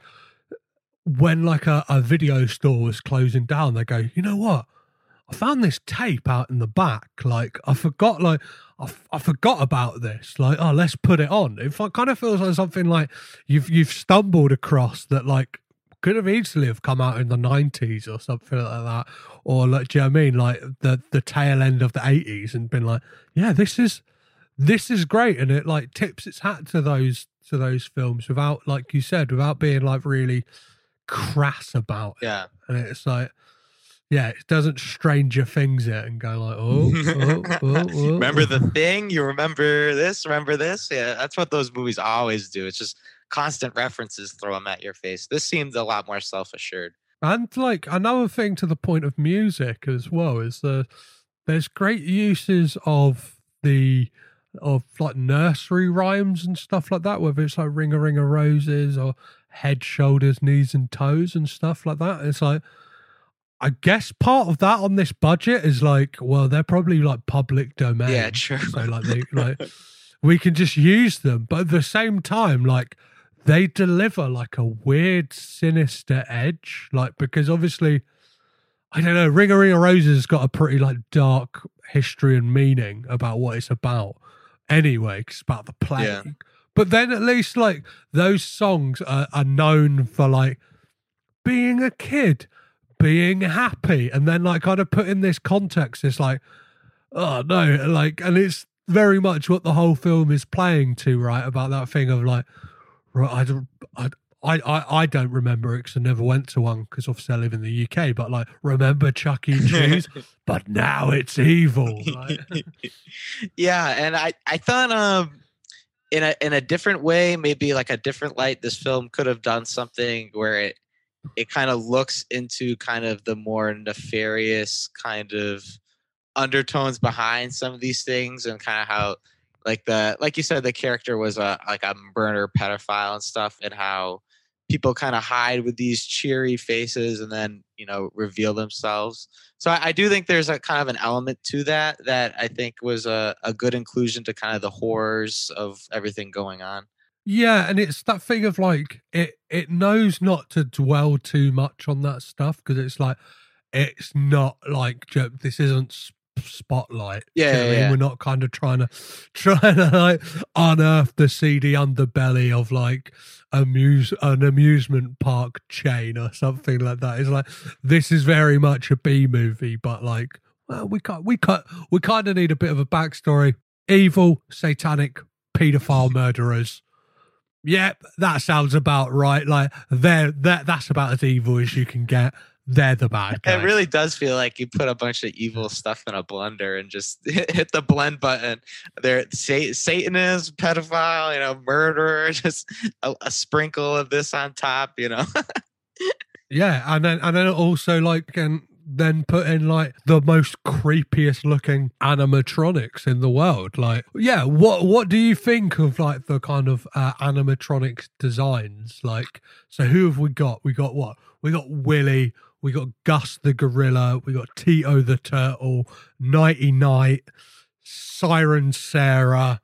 when like a, a video store was closing down, they go, you know what? I found this tape out in the back. Like I forgot, like I, f- I forgot about this. Like, oh, let's put it on. It f- kind of feels like something like you've you've stumbled across that, like could have easily have come out in the nineties or something like that, or like, do you know what I mean? Like the the tail end of the eighties, and been like, yeah, this is this is great, and it like tips its hat to those to those films without, like you said, without being like really crass about it. Yeah, and it's like. Yeah, it doesn't Stranger Things it and go like, oh, oh, oh, oh. Remember the thing? You remember this? Remember this? Yeah, that's what those movies always do. It's just constant references, throw them at your face. This seemed a lot more self-assured. And like another thing to the point of music as well is the there's great uses of the of like nursery rhymes and stuff like that, whether it's like Ring a Ring a Roses or Head, Shoulders, Knees and Toes and stuff like that. It's like, I guess part of that on this budget is like, well, they're probably like public domain. Yeah, true. So like, they, like we can just use them, but at the same time, like they deliver like a weird, sinister edge. Like because obviously, I don't know, Ring a Ring a Roses has got a pretty like dark history and meaning about what it's about. Anyway, 'cause it's about the plague. Yeah. But then at least like those songs are, are known for like being a kid, being happy, and then like kind of put in this context, it's like, oh no, like, and it's very much what the whole film is playing to, right? About that thing of like, right, I, I, I, I don't remember it because I never went to one because obviously I live in the U K, but like, remember Chuck E. Cheese? But now it's evil. Right? Yeah, and I, I thought um in a in a different way, maybe like a different light, this film could have done something where it it kind of looks into kind of the more nefarious kind of undertones behind some of these things, and kind of how like the like you said, the character was a like a murder pedophile and stuff, and how people kind of hide with these cheery faces and then, you know, reveal themselves. So I, I do think there's a kind of an element to that that I think was a, a good inclusion to kind of the horrors of everything going on. Yeah, and it's that thing of like it it knows not to dwell too much on that stuff, because it's like it's not like this isn't Spotlight. Yeah, Do you know yeah, what I mean? yeah. We're not kind of trying to trying to like unearth the seedy underbelly of like amuse an amusement park chain or something like that. It's like this is very much a B movie, but like, well, we can't we can't we kind of need a bit of a backstory. Evil, satanic, paedophile murderers. Yep, that sounds about right. Like they're that that's about as evil as you can get. They're the bad guys. It really does feel like you put a bunch of evil stuff in a blender and just hit the blend button. There, Satanist, pedophile, you know, murderer, just a, a sprinkle of this on top, you know. Yeah, and then and then also like and then put in like the most creepiest looking animatronics in the world. Like, yeah, what what do you think of like the kind of uh, animatronics designs? Like, so who have we got? We got what? We got Willy. We got Gus the gorilla. We got Tito the turtle. Nighty Night. Siren Sarah.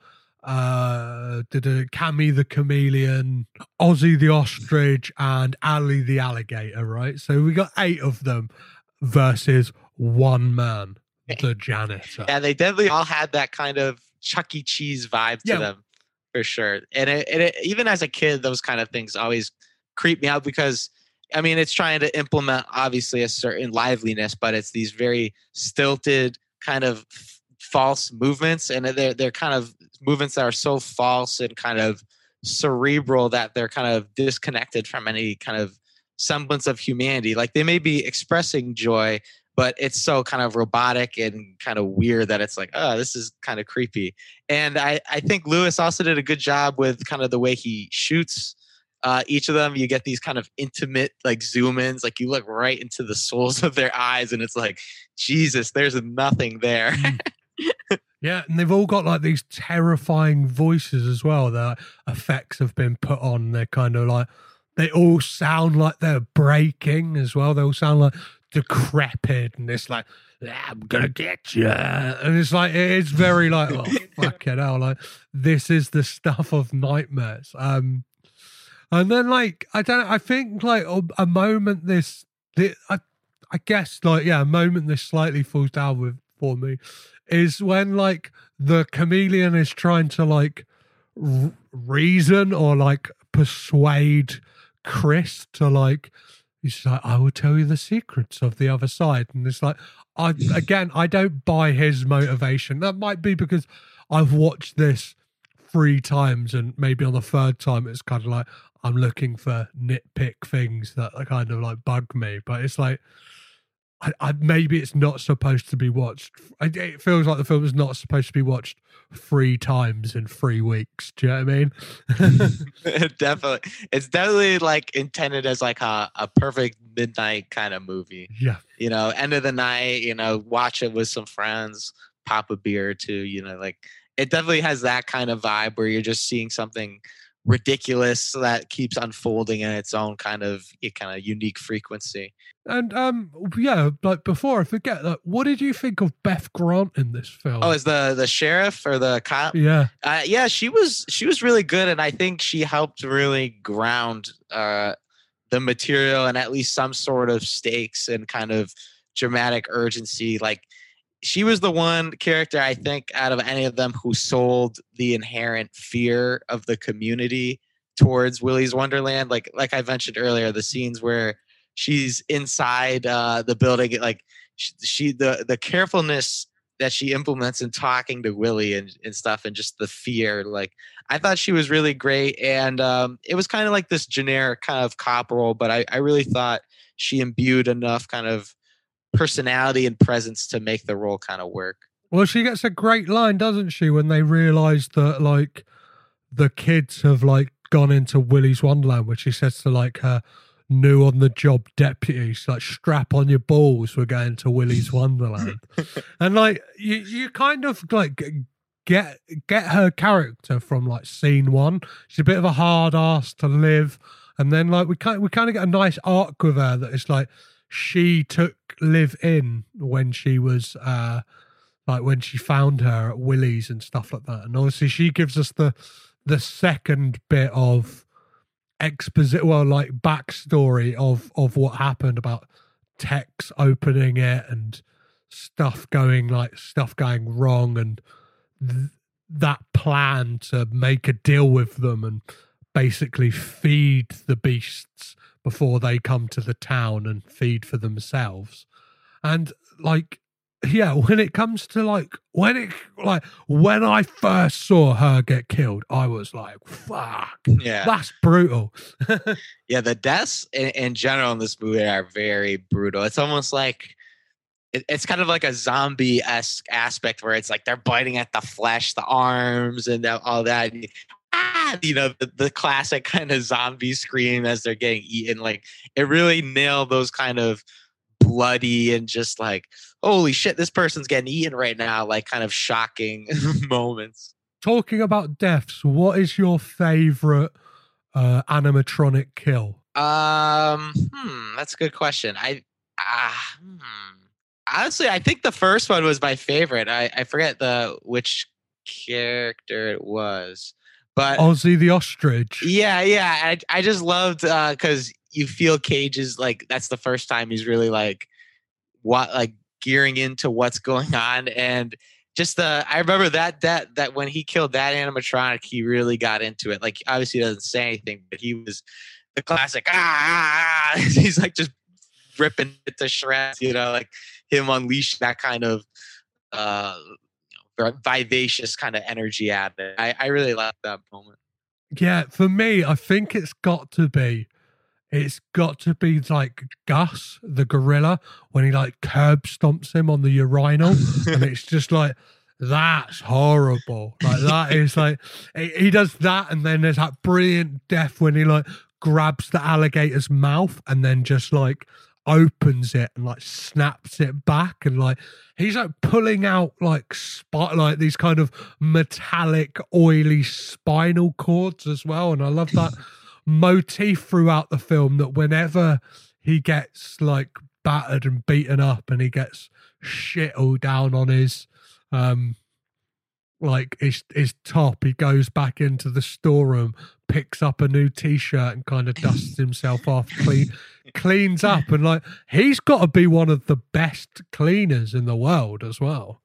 Uh, Cammy the chameleon. Ozzy the ostrich. And Ali the alligator, right? So we got eight of them versus one man, the janitor. Yeah, they definitely all had that kind of Chuck E. Cheese vibe to Yeah. them, for sure. And, it, and it, even as a kid, those kind of things always creep me out because, I mean, it's trying to implement, obviously, a certain liveliness, but it's these very stilted kind of f- false movements. And they're, they're kind of movements that are so false and kind of cerebral that they're kind of disconnected from any kind of semblance of humanity. Like they may be expressing joy, but it's so kind of robotic and kind of weird that it's like, oh, this is kind of creepy. And I, I think Lewis also did a good job with kind of the way he shoots uh, each of them. You get these kind of intimate like zoom ins, like you look right into the souls of their eyes and it's like, Jesus, there's nothing there. Yeah, and they've all got like these terrifying voices as well. The effects have been put on. They're kind of like, they all sound like they're breaking as well. They all sound like decrepit, and it's like, "Ah, I'm gonna get you," and it's like it's very like, oh fucking hell, like this is the stuff of nightmares. Um, and then like I don't, I think like a, a moment this, this I, I guess like yeah, a moment this slightly falls down with for me is when like the chameleon is trying to like r- reason or like persuade Chris to like, he's like, I will tell you the secrets of the other side. And it's like, I again, I don't buy his motivation. That might be because I've watched this three times and maybe on the third time it's kind of like, I'm looking for nitpick things that are kind of like bug me. But it's like, I, I maybe it's not supposed to be watched. It feels like the film is not supposed to be watched three times in three weeks. Do you know what I mean? Definitely. It's definitely like intended as like a, a perfect midnight kind of movie. Yeah. You know, end of the night, you know, watch it with some friends, pop a beer or two, you know, like it definitely has that kind of vibe where you're just seeing something ridiculous that keeps unfolding in its own kind of kind of unique frequency. And um, yeah, like before I forget, like, what did you think of Beth Grant in this film? Oh, is the the sheriff or the cop? Yeah, uh, yeah, she was she was really good, and I think she helped really ground uh, the material and at least some sort of stakes and kind of dramatic urgency. Like she was the one character I think out of any of them who sold the inherent fear of the community towards Willy's Wonderland. Like like I mentioned earlier, the scenes where she's inside uh, the building, like she, she the the carefulness that she implements in talking to Willy and, and stuff, and just the fear. Like I thought she was really great, and um, it was kind of like this generic kind of cop role, but I, I really thought she imbued enough kind of personality and presence to make the role kind of work. Well, she gets a great line, doesn't she, when they realise that like the kids have like gone into Willy's Wonderland, which she says to like her new on the job deputies, like, strap on your balls, we're going to Willy's Wonderland. And like you you kind of like get get her character from like scene one. She's a bit of a hard ass to live, and then like we kind we kind of get a nice arc with her that it's like she took Liv in when she was uh like when she found her at Willie's and stuff like that, and obviously she gives us the the second bit of exposit, well, like backstory of of what happened about Tex opening it and stuff going like stuff going wrong, and th- that plan to make a deal with them and basically feed the beasts before they come to the town and feed for themselves. And like, yeah, when it comes to like when it like when I first saw her get killed, I was like, fuck, yeah, that's brutal. Yeah, the deaths in, in general in this movie are very brutal. It's almost like it, it's kind of like a zombie-esque aspect where it's like they're biting at the flesh, the arms, and all that. And, ah, you know, the, the classic kind of zombie scream as they're getting eaten. Like, it really nailed those kind of bloody and just like, holy shit, this person's getting eaten right now, like kind of shocking moments. Talking about deaths, what is your favorite uh, animatronic kill? Um, hmm, that's a good question. I, uh, hmm. honestly, I think the first one was my favorite. I, I forget the which character it was, but Ozzy the ostrich. Yeah, yeah. I I just loved uh, because you feel Cage is like that's the first time he's really like what like gearing into what's going on, and just the I remember that that that when he killed that animatronic, he really got into it. Like obviously he doesn't say anything, but he was the classic ah, ah. He's like just ripping it to shreds, you know, like him unleash that kind of uh vivacious kind of energy at it. I, I really liked that moment. Yeah, for me, I think it's got to be It's got to be like Gus, the gorilla, when he like curb stomps him on the urinal. And it's just like, that's horrible. Like that is like, he, he does that. And then there's that brilliant death when he like grabs the alligator's mouth and then just like opens it and like snaps it back. And like, he's like pulling out like spot, like these kind of metallic, oily spinal cords as well. And I love that motif throughout the film that whenever he gets like battered and beaten up and he gets shit all down on his um like his his top, he goes back into the storeroom, picks up a new t-shirt and kind of dusts himself off, clean cleans up, and like he's got to be one of the best cleaners in the world as well.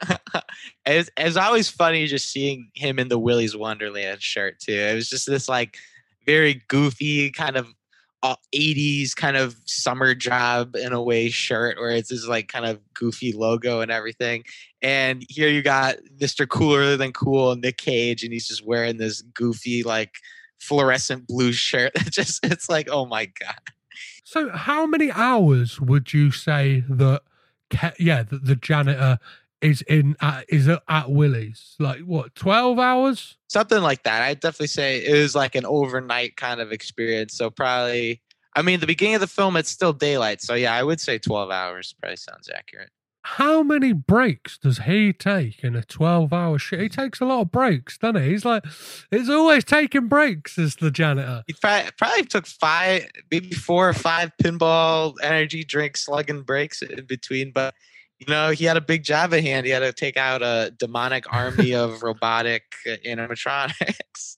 it's, it's always funny just seeing him in the Willy's Wonderland shirt too. It was just this like very goofy kind of uh, eighties kind of summer job in a way shirt where it's this like kind of goofy logo and everything. And here you got Mister Cooler Than Cool, Nick Cage, and he's just wearing this goofy like fluorescent blue shirt. It's just it's like, oh my God. So how many hours would you say that Ke- yeah that the janitor is in at, is at, at Willie's? Like what, twelve hours? Something like that. I'd definitely say it was like an overnight kind of experience. So probably, I mean, the beginning of the film, it's still daylight. So yeah, I would say twelve hours probably sounds accurate. How many breaks does he take in a twelve hour shit? He takes a lot of breaks, doesn't he? He's like, he's always taking breaks as the janitor. He probably, probably took five, maybe four or five pinball energy drink slugging breaks in between. But you know, he had a big job at hand. He had to take out a demonic army of robotic animatronics.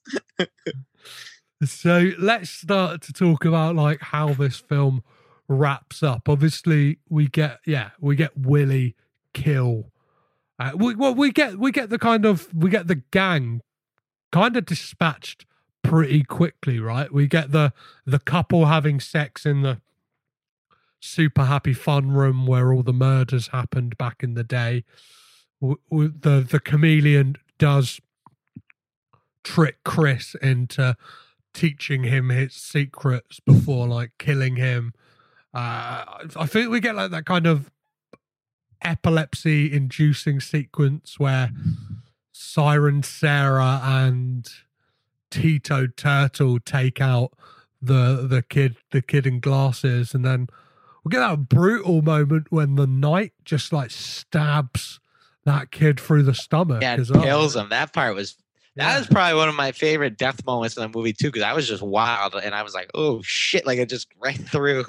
So let's start to talk about like how this film wraps up. Obviously, we get yeah, we get Willie kill. Uh, we well, we get we get the kind of we get the gang kind of dispatched pretty quickly, right? We get the the couple having sex in the super happy fun room where all the murders happened back in the day. W- w- the the chameleon does trick Chris into teaching him his secrets before like killing him. Uh, I think we get like that kind of epilepsy inducing sequence where Siren Sarah and Tito Turtle take out the the kid the kid in glasses, and then we get that brutal moment when the knight just like stabs that kid through the stomach. Yeah, as it well. kills him. That part was that Yeah. was probably one of my favorite death moments in the movie too, because I was just wild and I was like, oh shit, like it just right through.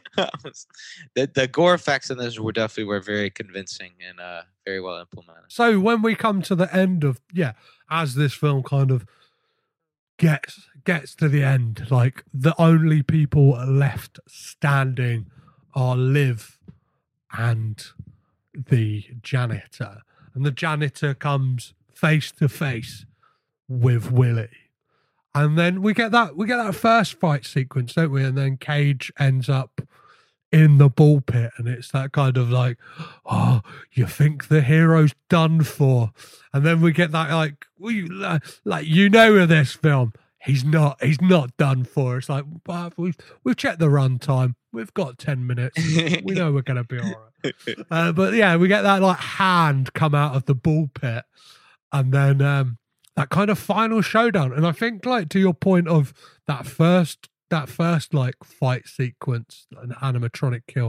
the the gore effects in this were definitely were very convincing and uh very well implemented. So when we come to the end of yeah, as this film kind of gets gets to the end, like the only people left standing are Liv and the janitor, and the janitor comes face to face with Willie, and then we get that we get that first fight sequence, don't we? And then Cage ends up in the ball pit, and it's that kind of like, oh, you think the hero's done for, and then we get that like, we like you know in this film he's not he's not done for. It's like, well, we've we've checked the runtime, we've got ten minutes, we know we're gonna be all right. Uh, but yeah, we get that like hand come out of the ball pit, and then um, that kind of final showdown. And I think like to your point of that first that first like fight sequence, an animatronic kill,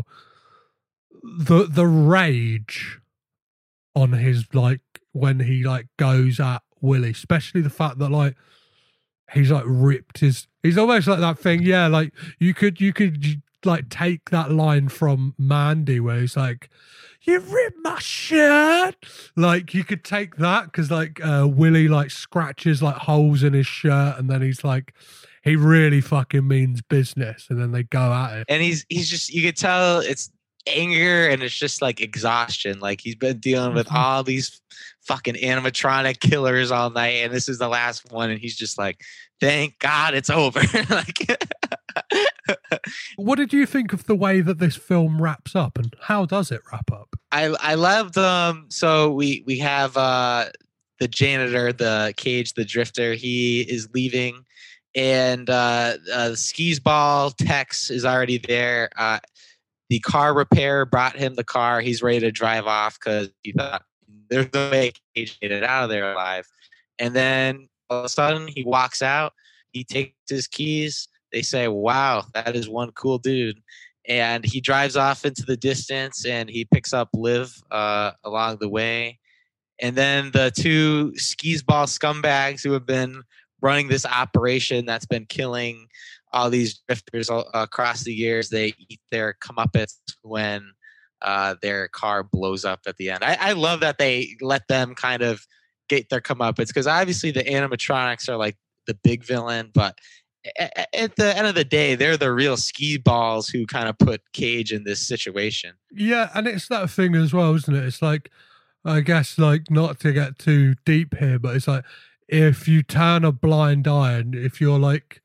the the rage on his like when he like goes at Willie, especially the fact that like he's like ripped his he's almost like that thing, yeah, like you could you could like take that line from Mandy where he's like, you ripped my shirt, like you could take that because like uh Willie like scratches like holes in his shirt, and then he's like, he really fucking means business, and then they go at it. And he's he's just, you could tell it's anger and it's just like exhaustion. Like he's been dealing with all these fucking animatronic killers all night, and this is the last one, and he's just like, thank God it's over. Like, what did you think of the way that this film wraps up, and how does it wrap up? I I loved um so we we have uh the janitor, the Cage, the drifter, he is leaving, and uh, uh the skis ball Tex is already there. Uh the car repair brought him the car. He's ready to drive off because he thought there's no way Cage get it out of there alive. And then all of a sudden he walks out, he takes his keys. They say, wow, that is one cool dude. And he drives off into the distance, and he picks up Liv uh, along the way. And then the two skis ball scumbags who have been running this operation that's been killing all these drifters all, uh, across the years, they eat their comeuppance when uh, their car blows up at the end. I, I love that they let them kind of get their comeuppance, because obviously the animatronics are like the big villain, but at the end of the day, they're the real ski balls who kind of put Cage in this situation. Yeah, and it's that thing as well, isn't it? It's like, I guess, like, not to get too deep here, but it's like, if you turn a blind eye, and if you're like,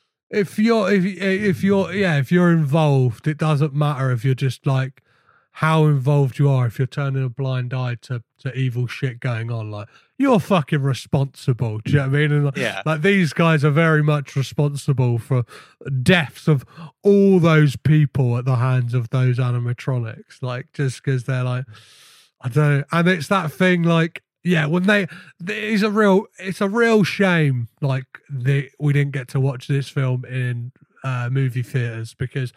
if you're, if, if you're, yeah, if you're involved, it doesn't matter if you're just like, how involved you are. If you're turning a blind eye to, to evil shit going on, like, you're fucking responsible. Do you know what I mean? And like, yeah. like these guys are very much responsible for deaths of all those people at the hands of those animatronics. Like, just because they're like, I don't know. And it's that thing, like, yeah, when they, it's a real, it's a real shame. Like, the we didn't get to watch this film in uh, movie theaters, because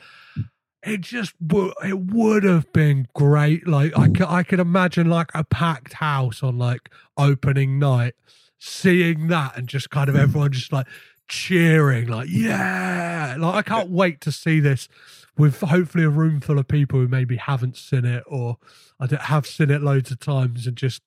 it just w- it would have been great. Like, I could, I could imagine like a packed house on like opening night, seeing that, and just kind of everyone just like cheering, like, yeah. Like, I can't wait to see this with hopefully a room full of people who maybe haven't seen it, or I don't have seen it loads of times, and just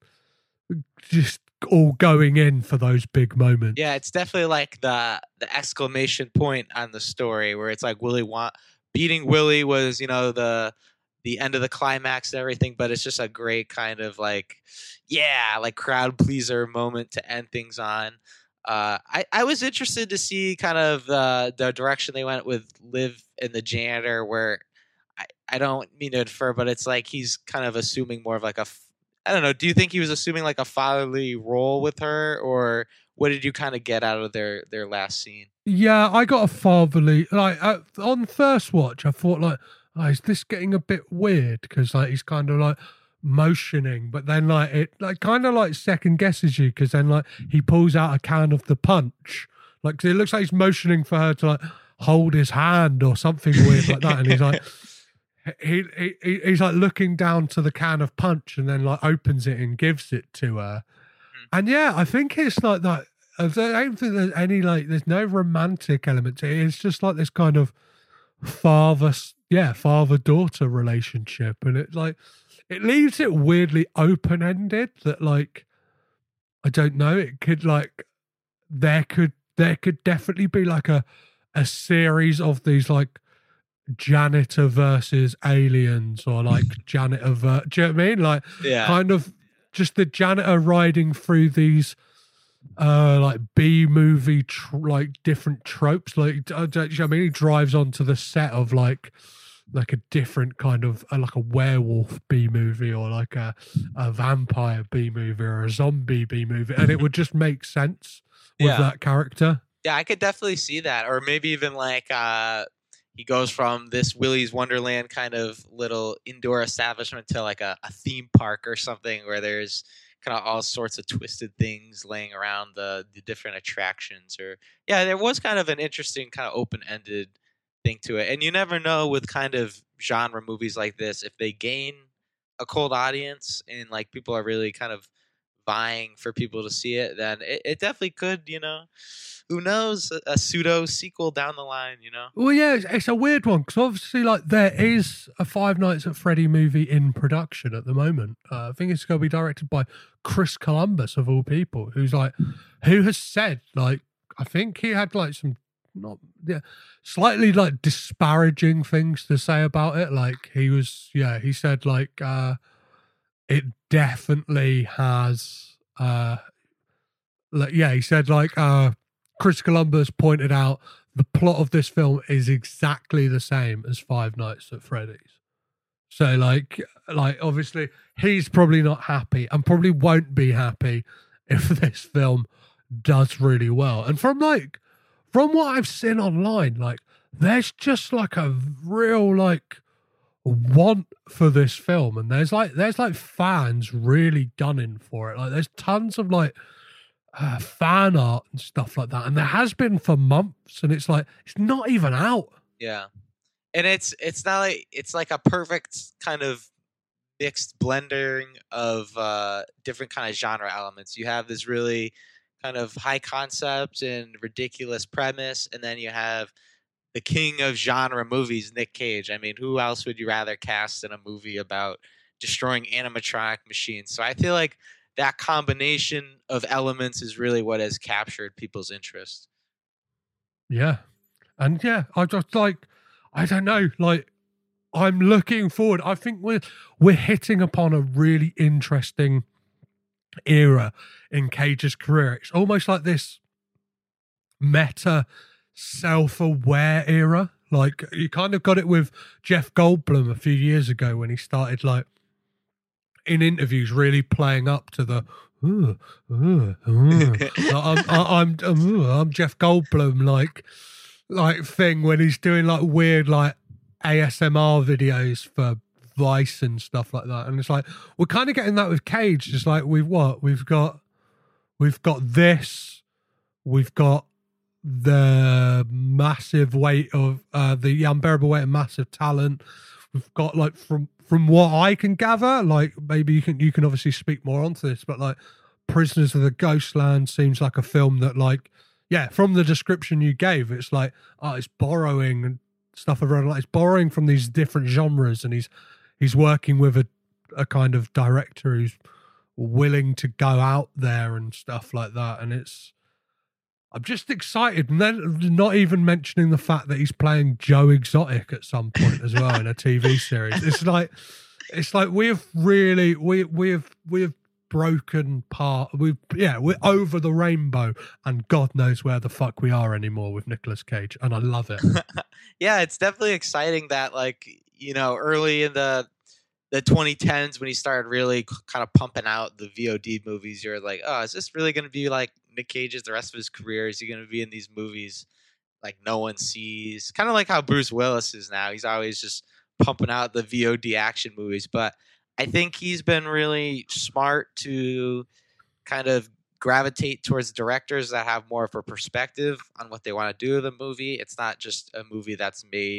just all going in for those big moments. Yeah, it's definitely like the the exclamation point on the story, where it's like Willie want beating Willie was, you know, the the end of the climax and everything, but it's just a great kind of like, yeah, like crowd pleaser moment to end things on. Uh, I, I was interested to see kind of the, the direction they went with Liv and the janitor, where I, I don't mean to infer, but it's like he's kind of assuming more of like a, I don't know, do you think he was assuming like a fatherly role with her, or what did you kind of get out of their, their last scene? Yeah, I got a fatherly, like, uh, on first watch, I thought like, oh, is this getting a bit weird? Because like he's kind of like motioning, but then like it like kind of like second guesses you, because then like he pulls out a can of the punch, like, 'cause it looks like he's motioning for her to like hold his hand or something weird like that, and he's like, he, he he's like looking down to the can of punch and then like opens it and gives it to her. Mm. And yeah, I think it's like that. I don't think there's any like there's no romantic element to it. It's just like this kind of father, yeah, father daughter relationship, and it like it leaves it weirdly open ended. That like I don't know. It could like there could there could definitely be like a a series of these like janitor versus aliens or like janitor ver- do you know what I mean? Like yeah. kind of just the janitor riding through these uh like B movie tr- like different tropes. Like I don't you know what I mean, he drives onto the set of like like a different kind of uh, like a werewolf B movie or like a a vampire B movie or a zombie B movie, and it would just make sense with yeah. that character. Yeah, I could definitely see that. Or maybe even like uh he goes from this Willy's Wonderland kind of little indoor establishment to like a, a theme park or something where there's kind of all sorts of twisted things laying around the, the different attractions. Or yeah, there was kind of an interesting kind of open-ended thing to it. And you never know with kind of genre movies like this, if they gain a cold audience and like people are really kind of vying for people to see it, then it, it definitely could, you know, who knows, a, a pseudo sequel down the line, you know? Well, yeah, it's, it's a weird one because obviously, like, there is a Five Nights at Freddy movie in production at the moment. Uh, I think it's going to be directed by Chris Columbus, of all people, who's like, who has said, like, I think he had like some not yeah, slightly like disparaging things to say about it. Like, he was, yeah, he said like, uh, it definitely has, uh, like, yeah, he said like, uh, Chris Columbus pointed out the plot of this film is exactly the same as Five Nights at Freddy's. So like, like obviously he's probably not happy and probably won't be happy if this film does really well. And from like, from what I've seen online, like there's just like a real like want for this film, and there's like there's like fans really gunning for it. Like there's tons of like Uh, fan art and stuff like that, and there has been for months, and it's like it's not even out. Yeah, and it's it's not like it's like a perfect kind of mixed blending of uh, different kind of genre elements. You have this really kind of high concept and ridiculous premise, and then you have the king of genre movies, Nick Cage. I mean, who else would you rather cast in a movie about destroying animatronic machines? So I feel like that combination of elements is really what has captured people's interest. Yeah. And yeah, I just like, I don't know, like I'm looking forward. I think we're, we're hitting upon a really interesting era in Cage's career. It's almost like this meta self-aware era. Like you kind of got it with Jeff Goldblum a few years ago when he started like, in interviews, really playing up to the ooh, ooh, ooh. I'm, I'm, I'm, I'm Jeff Goldblum like like thing when he's doing like weird like A S M R videos for Vice and stuff like that, and it's like we're kind of getting that with Cage. Just like we've what we've got, we've got this, we've got the massive weight of uh, the unbearable weight of massive talent. We've got like from. From what I can gather, like maybe you can you can obviously speak more onto this, but like Prisoners of the Ghostland seems like a film that like, yeah, from the description you gave, it's like, oh, it's borrowing and stuff around, like it's borrowing from these different genres, and he's he's working with a, a kind of director who's willing to go out there and stuff like that. And it's, I'm just excited. And then not even mentioning the fact that he's playing Joe Exotic at some point as well in a T V series. It's like, it's like we've really, we, we've, we've broken part. We've, yeah, we're over the rainbow, and God knows where the fuck we are anymore with Nicolas Cage. And I love it. Yeah, it's definitely exciting that like, you know, early in the, the twenty tens when he started really kind of pumping out the V O D movies, you're like, oh, is this really going to be like Nick Cage's the rest of his career? Is he going to be in these movies like no one sees? Kind of like how Bruce Willis is now. He's always just pumping out the V O D action movies. But I think he's been really smart to kind of gravitate towards directors that have more of a perspective on what they want to do with a movie. It's not just a movie that's made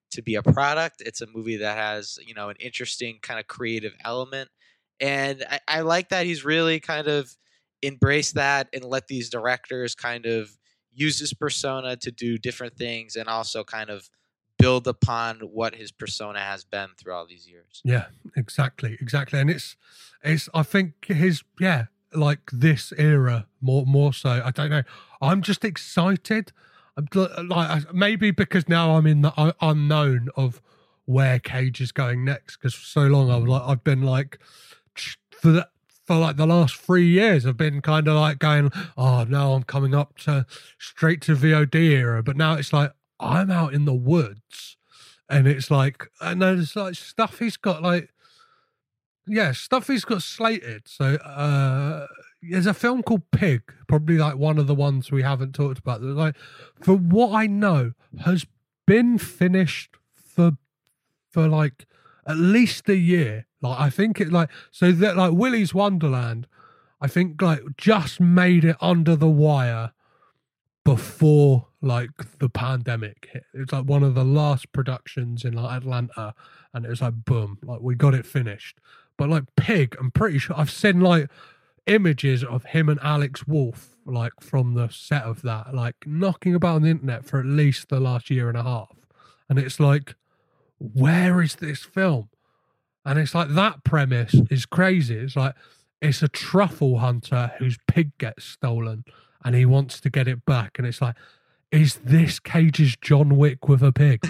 to be a product. It's a movie that has, you know, an interesting kind of creative element. And I, I like that he's really kind of embraced that and let these directors kind of use his persona to do different things and also kind of build upon what his persona has been through all these years. Yeah, exactly. Exactly. And it's, it's, I think his, yeah, like this era more, more so, I don't know. I'm just excited. I'm like, maybe because now I'm in the unknown of where Cage is going next. Cause for so long I was like, I've been like, for the, for like the last three years, I've been kind of like going, oh, now I'm coming up to straight to V O D era. But now it's like, I'm out in the woods and it's like, and there's like stuff he's got like, yeah, stuff he's got slated. So uh, there's a film called Pig, probably like one of the ones we haven't talked about. That like, for what I know, has been finished for, for like at least a year. Like, I think it like, so that like Willy's Wonderland, I think like just made it under the wire before like the pandemic hit. It's like one of the last productions in like Atlanta, and it was like boom, like we got it finished. But like Pig, I'm pretty sure I've seen like images of him and Alex Wolff like from the set of that, like knocking about on the internet for at least the last year and a half. And it's like, where is this film? And it's like that premise is crazy. It's like it's a truffle hunter whose pig gets stolen and he wants to get it back. And it's like, is this Cage's John Wick with a pig?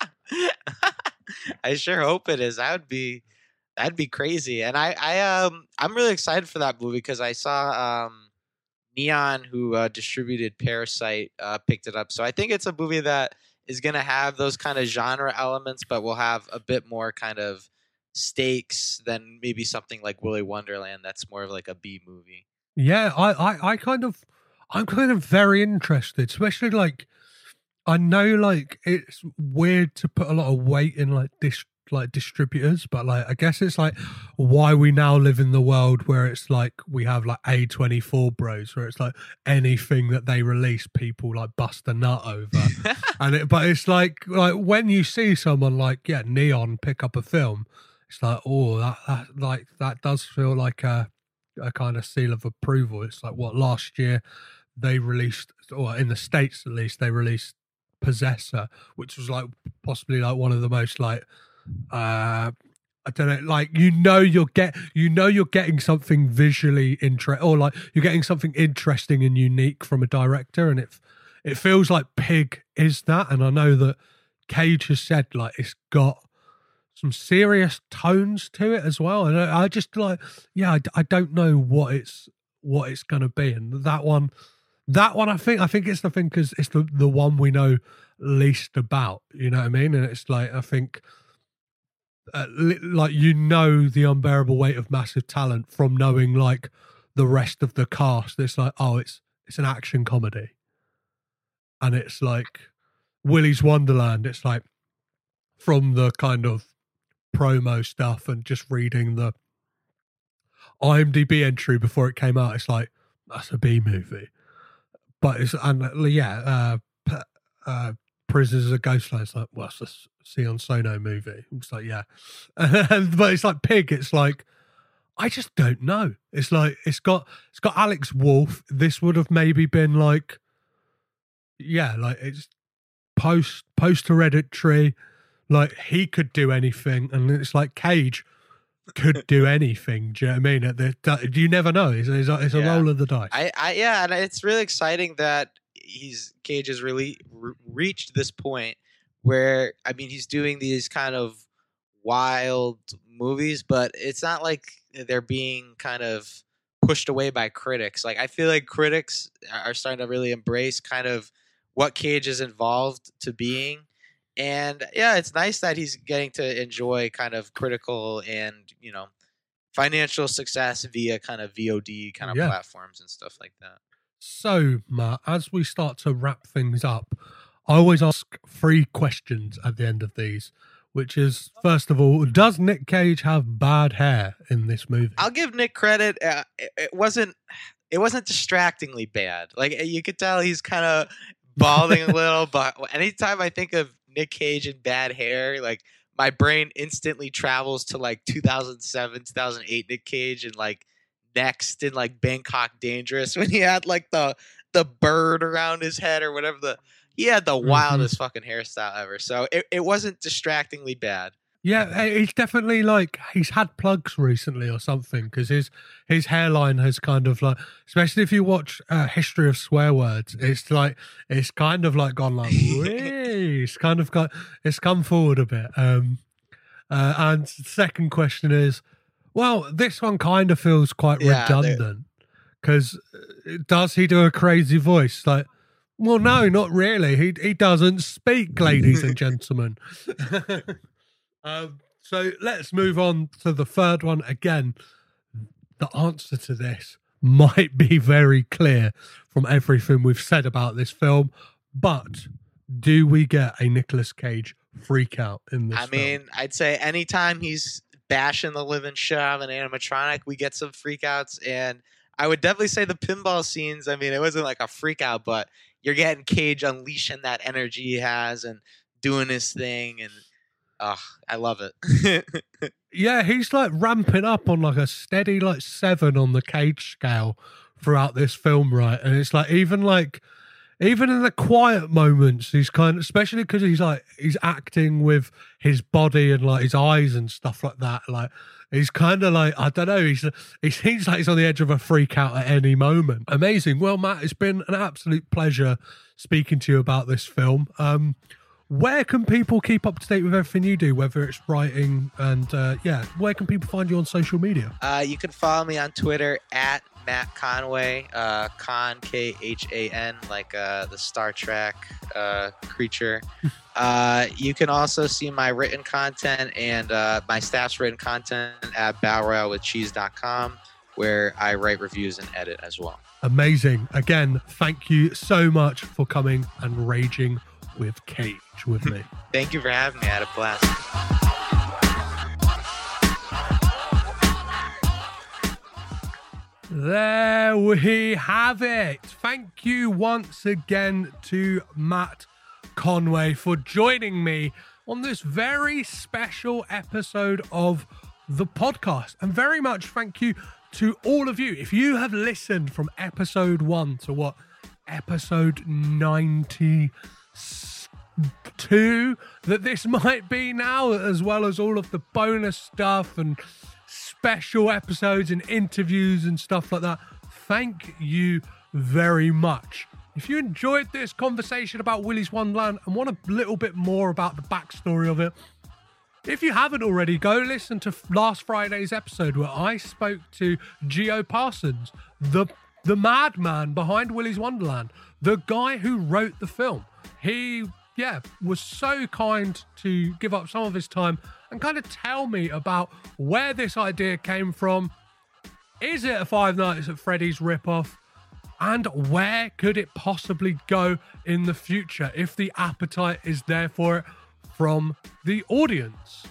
I sure hope it is. That would be that'd be crazy. And I, I um I'm really excited for that movie because I saw um Neon, who uh, distributed Parasite, uh, picked it up. So I think it's a movie that is gonna have those kind of genre elements, but will have a bit more kind of stakes than maybe something like Willy Wonderland. That's more of like a B movie. Yeah, I, I, I kind of, I'm kind of very interested, especially like, I know like it's weird to put a lot of weight in like dis, like distributors, but like I guess it's like why we now live in the world where it's like we have like A twenty-four bros, where it's like anything that they release, people like bust a nut over. And it, but it's like like when you see someone like yeah Neon pick up a film, it's like, oh, that, that like that does feel like a a kind of seal of approval. It's like what last year they released, or in the States at least, they released Possessor, which was like possibly like one of the most like uh I don't know, like you know you're get you know you're getting something visually interesting, or like you're getting something interesting and unique from a director, and it it feels like Pig is that. And I know that Cage has said like it's got some serious tones to it as well, and I, I just like yeah I, I don't know what it's what it's gonna be. And that one that one I think I think it's the thing because it's the the one we know least about, you know what I mean? And it's like I think uh, li- like you know the unbearable weight of massive talent from knowing like the rest of the cast. It's like, oh, it's it's an action comedy, and it's like Willy's Wonderland, it's like from the kind of promo stuff and just reading the IMDb entry before it came out, it's like that's a B movie. But it's and yeah, uh, uh, Prisoners of Ghostland. It's like, well, it's a Sion Sono movie. It's like, yeah, but it's like Pig. It's like I just don't know. It's like it's got it's got Alex Wolff. This would have maybe been like, yeah, like it's post post Hereditary. Like he could do anything, and it's like Cage could do anything. Do you know what I mean? At the, you never know. It's, it's, a, it's a yeah. roll of the dice. I, I, yeah, and it's really exciting that he's Cage has really re- reached this point where I mean he's doing these kind of wild movies, but it's not like they're being kind of pushed away by critics. Like I feel like critics are starting to really embrace kind of what Cage is involved to being. And yeah, it's nice that he's getting to enjoy kind of critical and, you know, financial success via kind of V O D kind of yeah. platforms and stuff like that. So, Matt, as we start to wrap things up, I always ask three questions at the end of these, which is, first of all, does Nick Cage have bad hair in this movie? I'll give Nick credit. Uh, it, it wasn't, it wasn't distractingly bad. Like you could tell he's kind of balding a little, but anytime I think of Nick Cage and bad hair, like my brain instantly travels to like two thousand seven, two thousand eight Nick Cage and like Next in like Bangkok Dangerous when he had like the the bird around his head or whatever. The he had the wildest mm-hmm. fucking hairstyle ever. So it, it wasn't distractingly bad. Yeah, he's definitely like he's had plugs recently or something because his his hairline has kind of like, especially if you watch uh, History of Swear Words, it's like it's kind of like gone like wee. It's kind of got it's come forward a bit. Um, uh, and second question is, well, this one kind of feels quite yeah, redundant because does he do a crazy voice? Like, well, no, not really. He he doesn't speak, ladies and gentlemen. Um, so let's move on to the third one. Again, the answer to this might be very clear from everything we've said about this film, but do we get a Nicolas Cage freak out in this I film? mean, I'd say anytime he's bashing the living shit out of an animatronic, we get some freakouts, and I would definitely say the pinball scenes, I mean, it wasn't like a freak out, but you're getting Cage unleashing that energy he has and doing his thing, and oh, I love it. Yeah, he's like ramping up on like a steady like seven on the Cage scale throughout this film, right? And it's like even like even in the quiet moments, he's kind of, especially because he's like he's acting with his body and like his eyes and stuff like that. Like he's kind of like I don't know. He's he seems like he's on the edge of a freak out at any moment. Amazing. Well, Matt, it's been an absolute pleasure speaking to you about this film. Um, Where can people keep up to date with everything you do, whether it's writing and, uh, yeah, where can people find you on social media? Uh, you can follow me on Twitter at Matt Conway, uh, Con, K H A N, like uh, the Star Trek uh, creature. uh, you can also see my written content and uh, my staff's written content at battle royale with cheese dot com, where I write reviews and edit as well. Amazing. Again, thank you so much for coming and raging with Cage with me. Thank you for having me. I had a blast. There we have it. Thank you once again to Matt Conway for joining me on this very special episode of the podcast. And very much thank you to all of you. If you have listened from episode one to what, episode ninety two that this might be now, as well as all of the bonus stuff and special episodes and interviews and stuff like that. Thank you very much. If you enjoyed this conversation about Willy's Wonderland and want a little bit more about the backstory of it, if you haven't already, go listen to last Friday's episode where I spoke to Geo Parsons, the the madman behind Willy's Wonderland, the guy who wrote the film. He yeah, was so kind to give up some of his time and kind of tell me about where this idea came from. Is it a Five Nights at Freddy's ripoff? And where could it possibly go in the future if the appetite is there for it from the audience?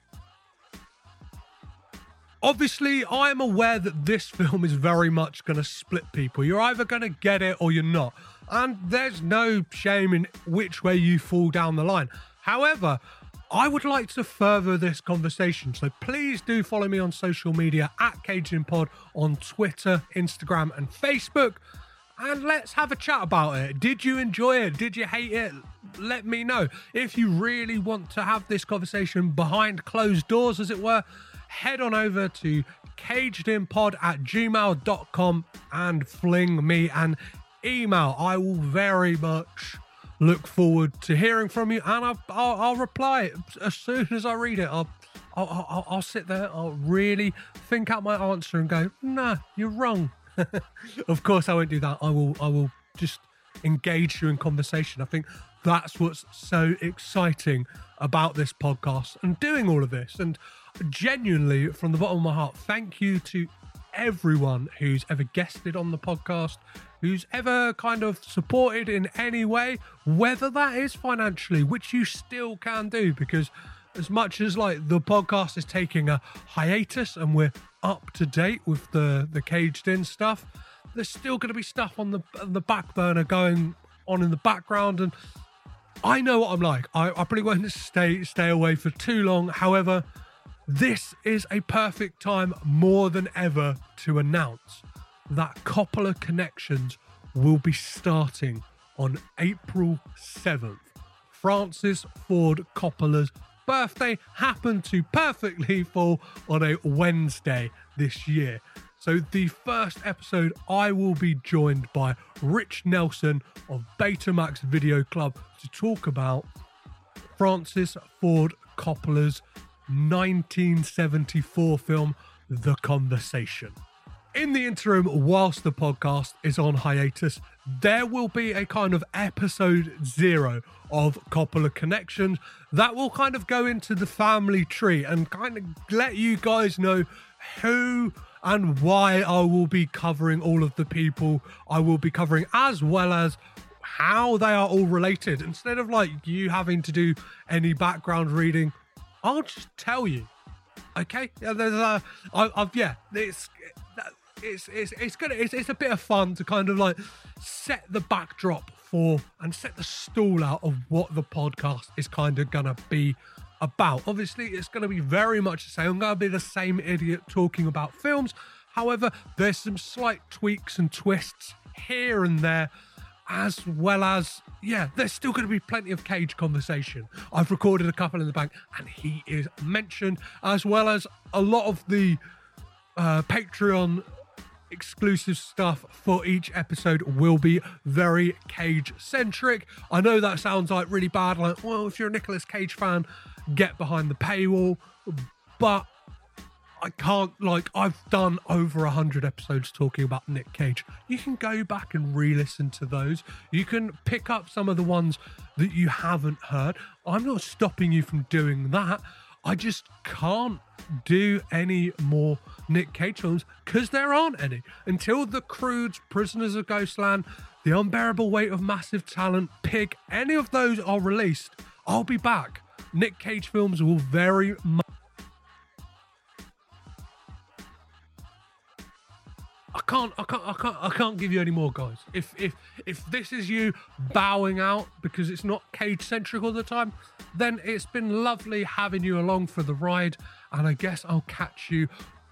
Obviously, I am aware that this film is very much going to split people. You're either going to get it or you're not. And there's no shame in which way you fall down the line. However, I would like to further this conversation. So please do follow me on social media at CageDinPod on Twitter, Instagram, and Facebook. And let's have a chat about it. Did you enjoy it? Did you hate it? Let me know. If you really want to have this conversation behind closed doors, as it were, head on over to cagedinpod at gmail dot com and fling me an email. I will very much look forward to hearing from you, and I'll, I'll, I'll reply as soon as I read it. I'll, I'll, I'll, I'll sit there, I'll really think out my answer and go, nah, you're wrong. Of course I won't do that. I will, I will just engage you in conversation. I think that's what's so exciting about this podcast and doing all of this. And genuinely, from the bottom of my heart, thank you to everyone who's ever guested on the podcast, who's ever kind of supported in any way, whether that is financially, which you still can do, because as much as like the podcast is taking a hiatus and we're up to date with the the Caged In stuff, there's still going to be stuff on the the back burner going on in the background, and I know what I'm like. I, I probably won't stay stay away for too long. However, this is a perfect time more than ever to announce that Coppola Connections will be starting on April seventh. Francis Ford Coppola's birthday happened to perfectly fall on a Wednesday this year. So the first episode, I will be joined by Rich Nelson of Betamax Video Club to talk about Francis Ford Coppola's nineteen seventy-four film, The Conversation. In the interim, whilst the podcast is on hiatus, there will be a kind of episode zero of Coppola Connections that will kind of go into the family tree and kind of let you guys know who and why I will be covering all of the people I will be covering, as well as how they are all related. Instead of like you having to do any background reading, I'll just tell you. Okay, yeah, there's a, I, I've yeah, it's it's it's it's gonna it's it's a bit of fun to kind of like set the backdrop for and set the stall out of what the podcast is kind of gonna be about. Obviously, it's going to be very much the same. I'm going to be the same idiot talking about films. However, there's some slight tweaks and twists here and there, as well as, yeah, there's still going to be plenty of Cage conversation. I've recorded a couple in the bank, and he is mentioned, as well as a lot of the uh, Patreon exclusive stuff for each episode will be very Cage centric. I know that sounds like really bad, like, well, if you're a Nicolas Cage fan, get behind the paywall, but I can't, like, I've done over a hundred episodes talking about Nick Cage. You can go back and re-listen to those. You can pick up some of the ones that you haven't heard. I'm not stopping you from doing that. I just can't do any more Nick Cage films because there aren't any. Until The Croods, Prisoners of Ghostland, The Unbearable Weight of Massive Talent, Pig, any of those are released, I'll be back. Nick Cage films will very much... I can't, I can't, I can't, I can't give you any more, guys. If if if this is you bowing out because it's not Cage centric all the time, then it's been lovely having you along for the ride, and I guess I'll catch you.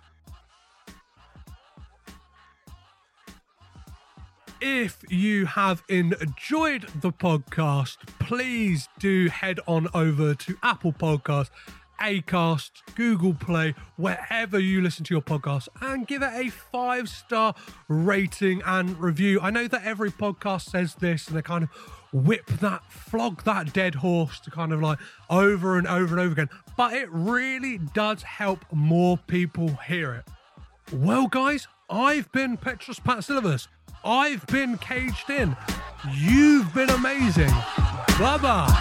If you have enjoyed the podcast, please do head on over to Apple Podcasts, Acast, Google Play, wherever you listen to your podcast, and give it a five-star rating and review. I know that every podcast says this, and they kind of whip that, flog that dead horse to kind of like over and over and over again, but it really does help more people hear it. Well, guys, I've been Petros Patsilivas. I've been Caged In. You've been amazing. Bye-bye.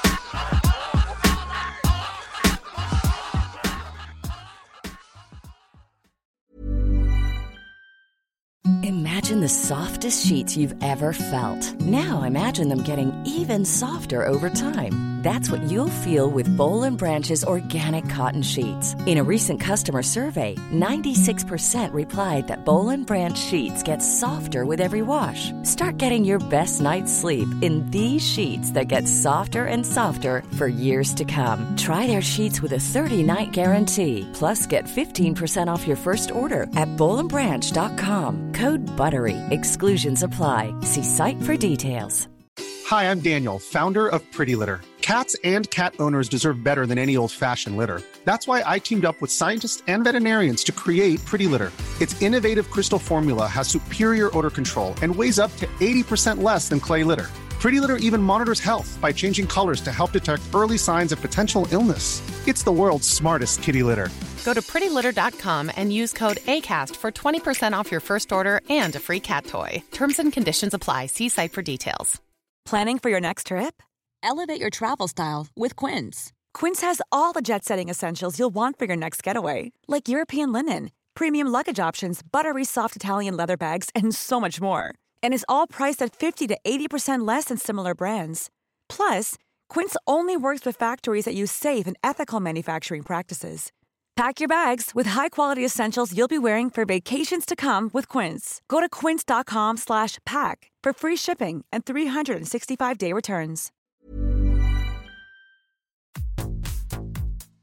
Imagine the softest sheets you've ever felt. Now imagine them getting even softer over time. That's what you'll feel with Boll and Branch's organic cotton sheets. In a recent customer survey, ninety-six percent replied that Boll and Branch sheets get softer with every wash. Start getting your best night's sleep in these sheets that get softer and softer for years to come. Try their sheets with a thirty-night guarantee. Plus, get fifteen percent off your first order at boll and branch dot com. Code BUTTERY. Exclusions apply. See site for details. Hi, I'm Daniel, founder of Pretty Litter. Cats and cat owners deserve better than any old-fashioned litter. That's why I teamed up with scientists and veterinarians to create Pretty Litter. Its innovative crystal formula has superior odor control and weighs up to eighty percent less than clay litter. Pretty Litter even monitors health by changing colors to help detect early signs of potential illness. It's the world's smartest kitty litter. Go to pretty litter dot com and use code ACAST for twenty percent off your first order and a free cat toy. Terms and conditions apply. See site for details. Planning for your next trip? Elevate your travel style with Quince. Quince has all the jet-setting essentials you'll want for your next getaway, like European linen, premium luggage options, buttery soft Italian leather bags, and so much more. And is all priced at fifty to eighty percent less than similar brands. Plus, Quince only works with factories that use safe and ethical manufacturing practices. Pack your bags with high-quality essentials you'll be wearing for vacations to come with Quince. Go to quince dot com slash pack for free shipping and three sixty-five day returns.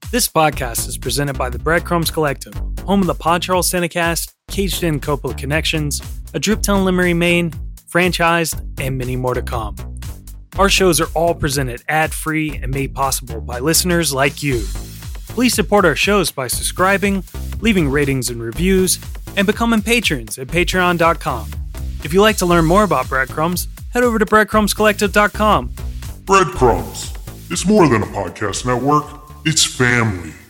This podcast is presented by the Breadcrumbs Collective, home of the Pod Charles Cinecast, Caged In Coppola Connections, A Driptown Limerick, Maine, Franchised, and many more to come. Our shows are all presented ad-free and made possible by listeners like you. Please support our shows by subscribing, leaving ratings and reviews, and becoming patrons at patreon dot com. If you'd like to learn more about Breadcrumbs, head over to breadcrumbs collective dot com. Breadcrumbs. It's more than a podcast network. It's family.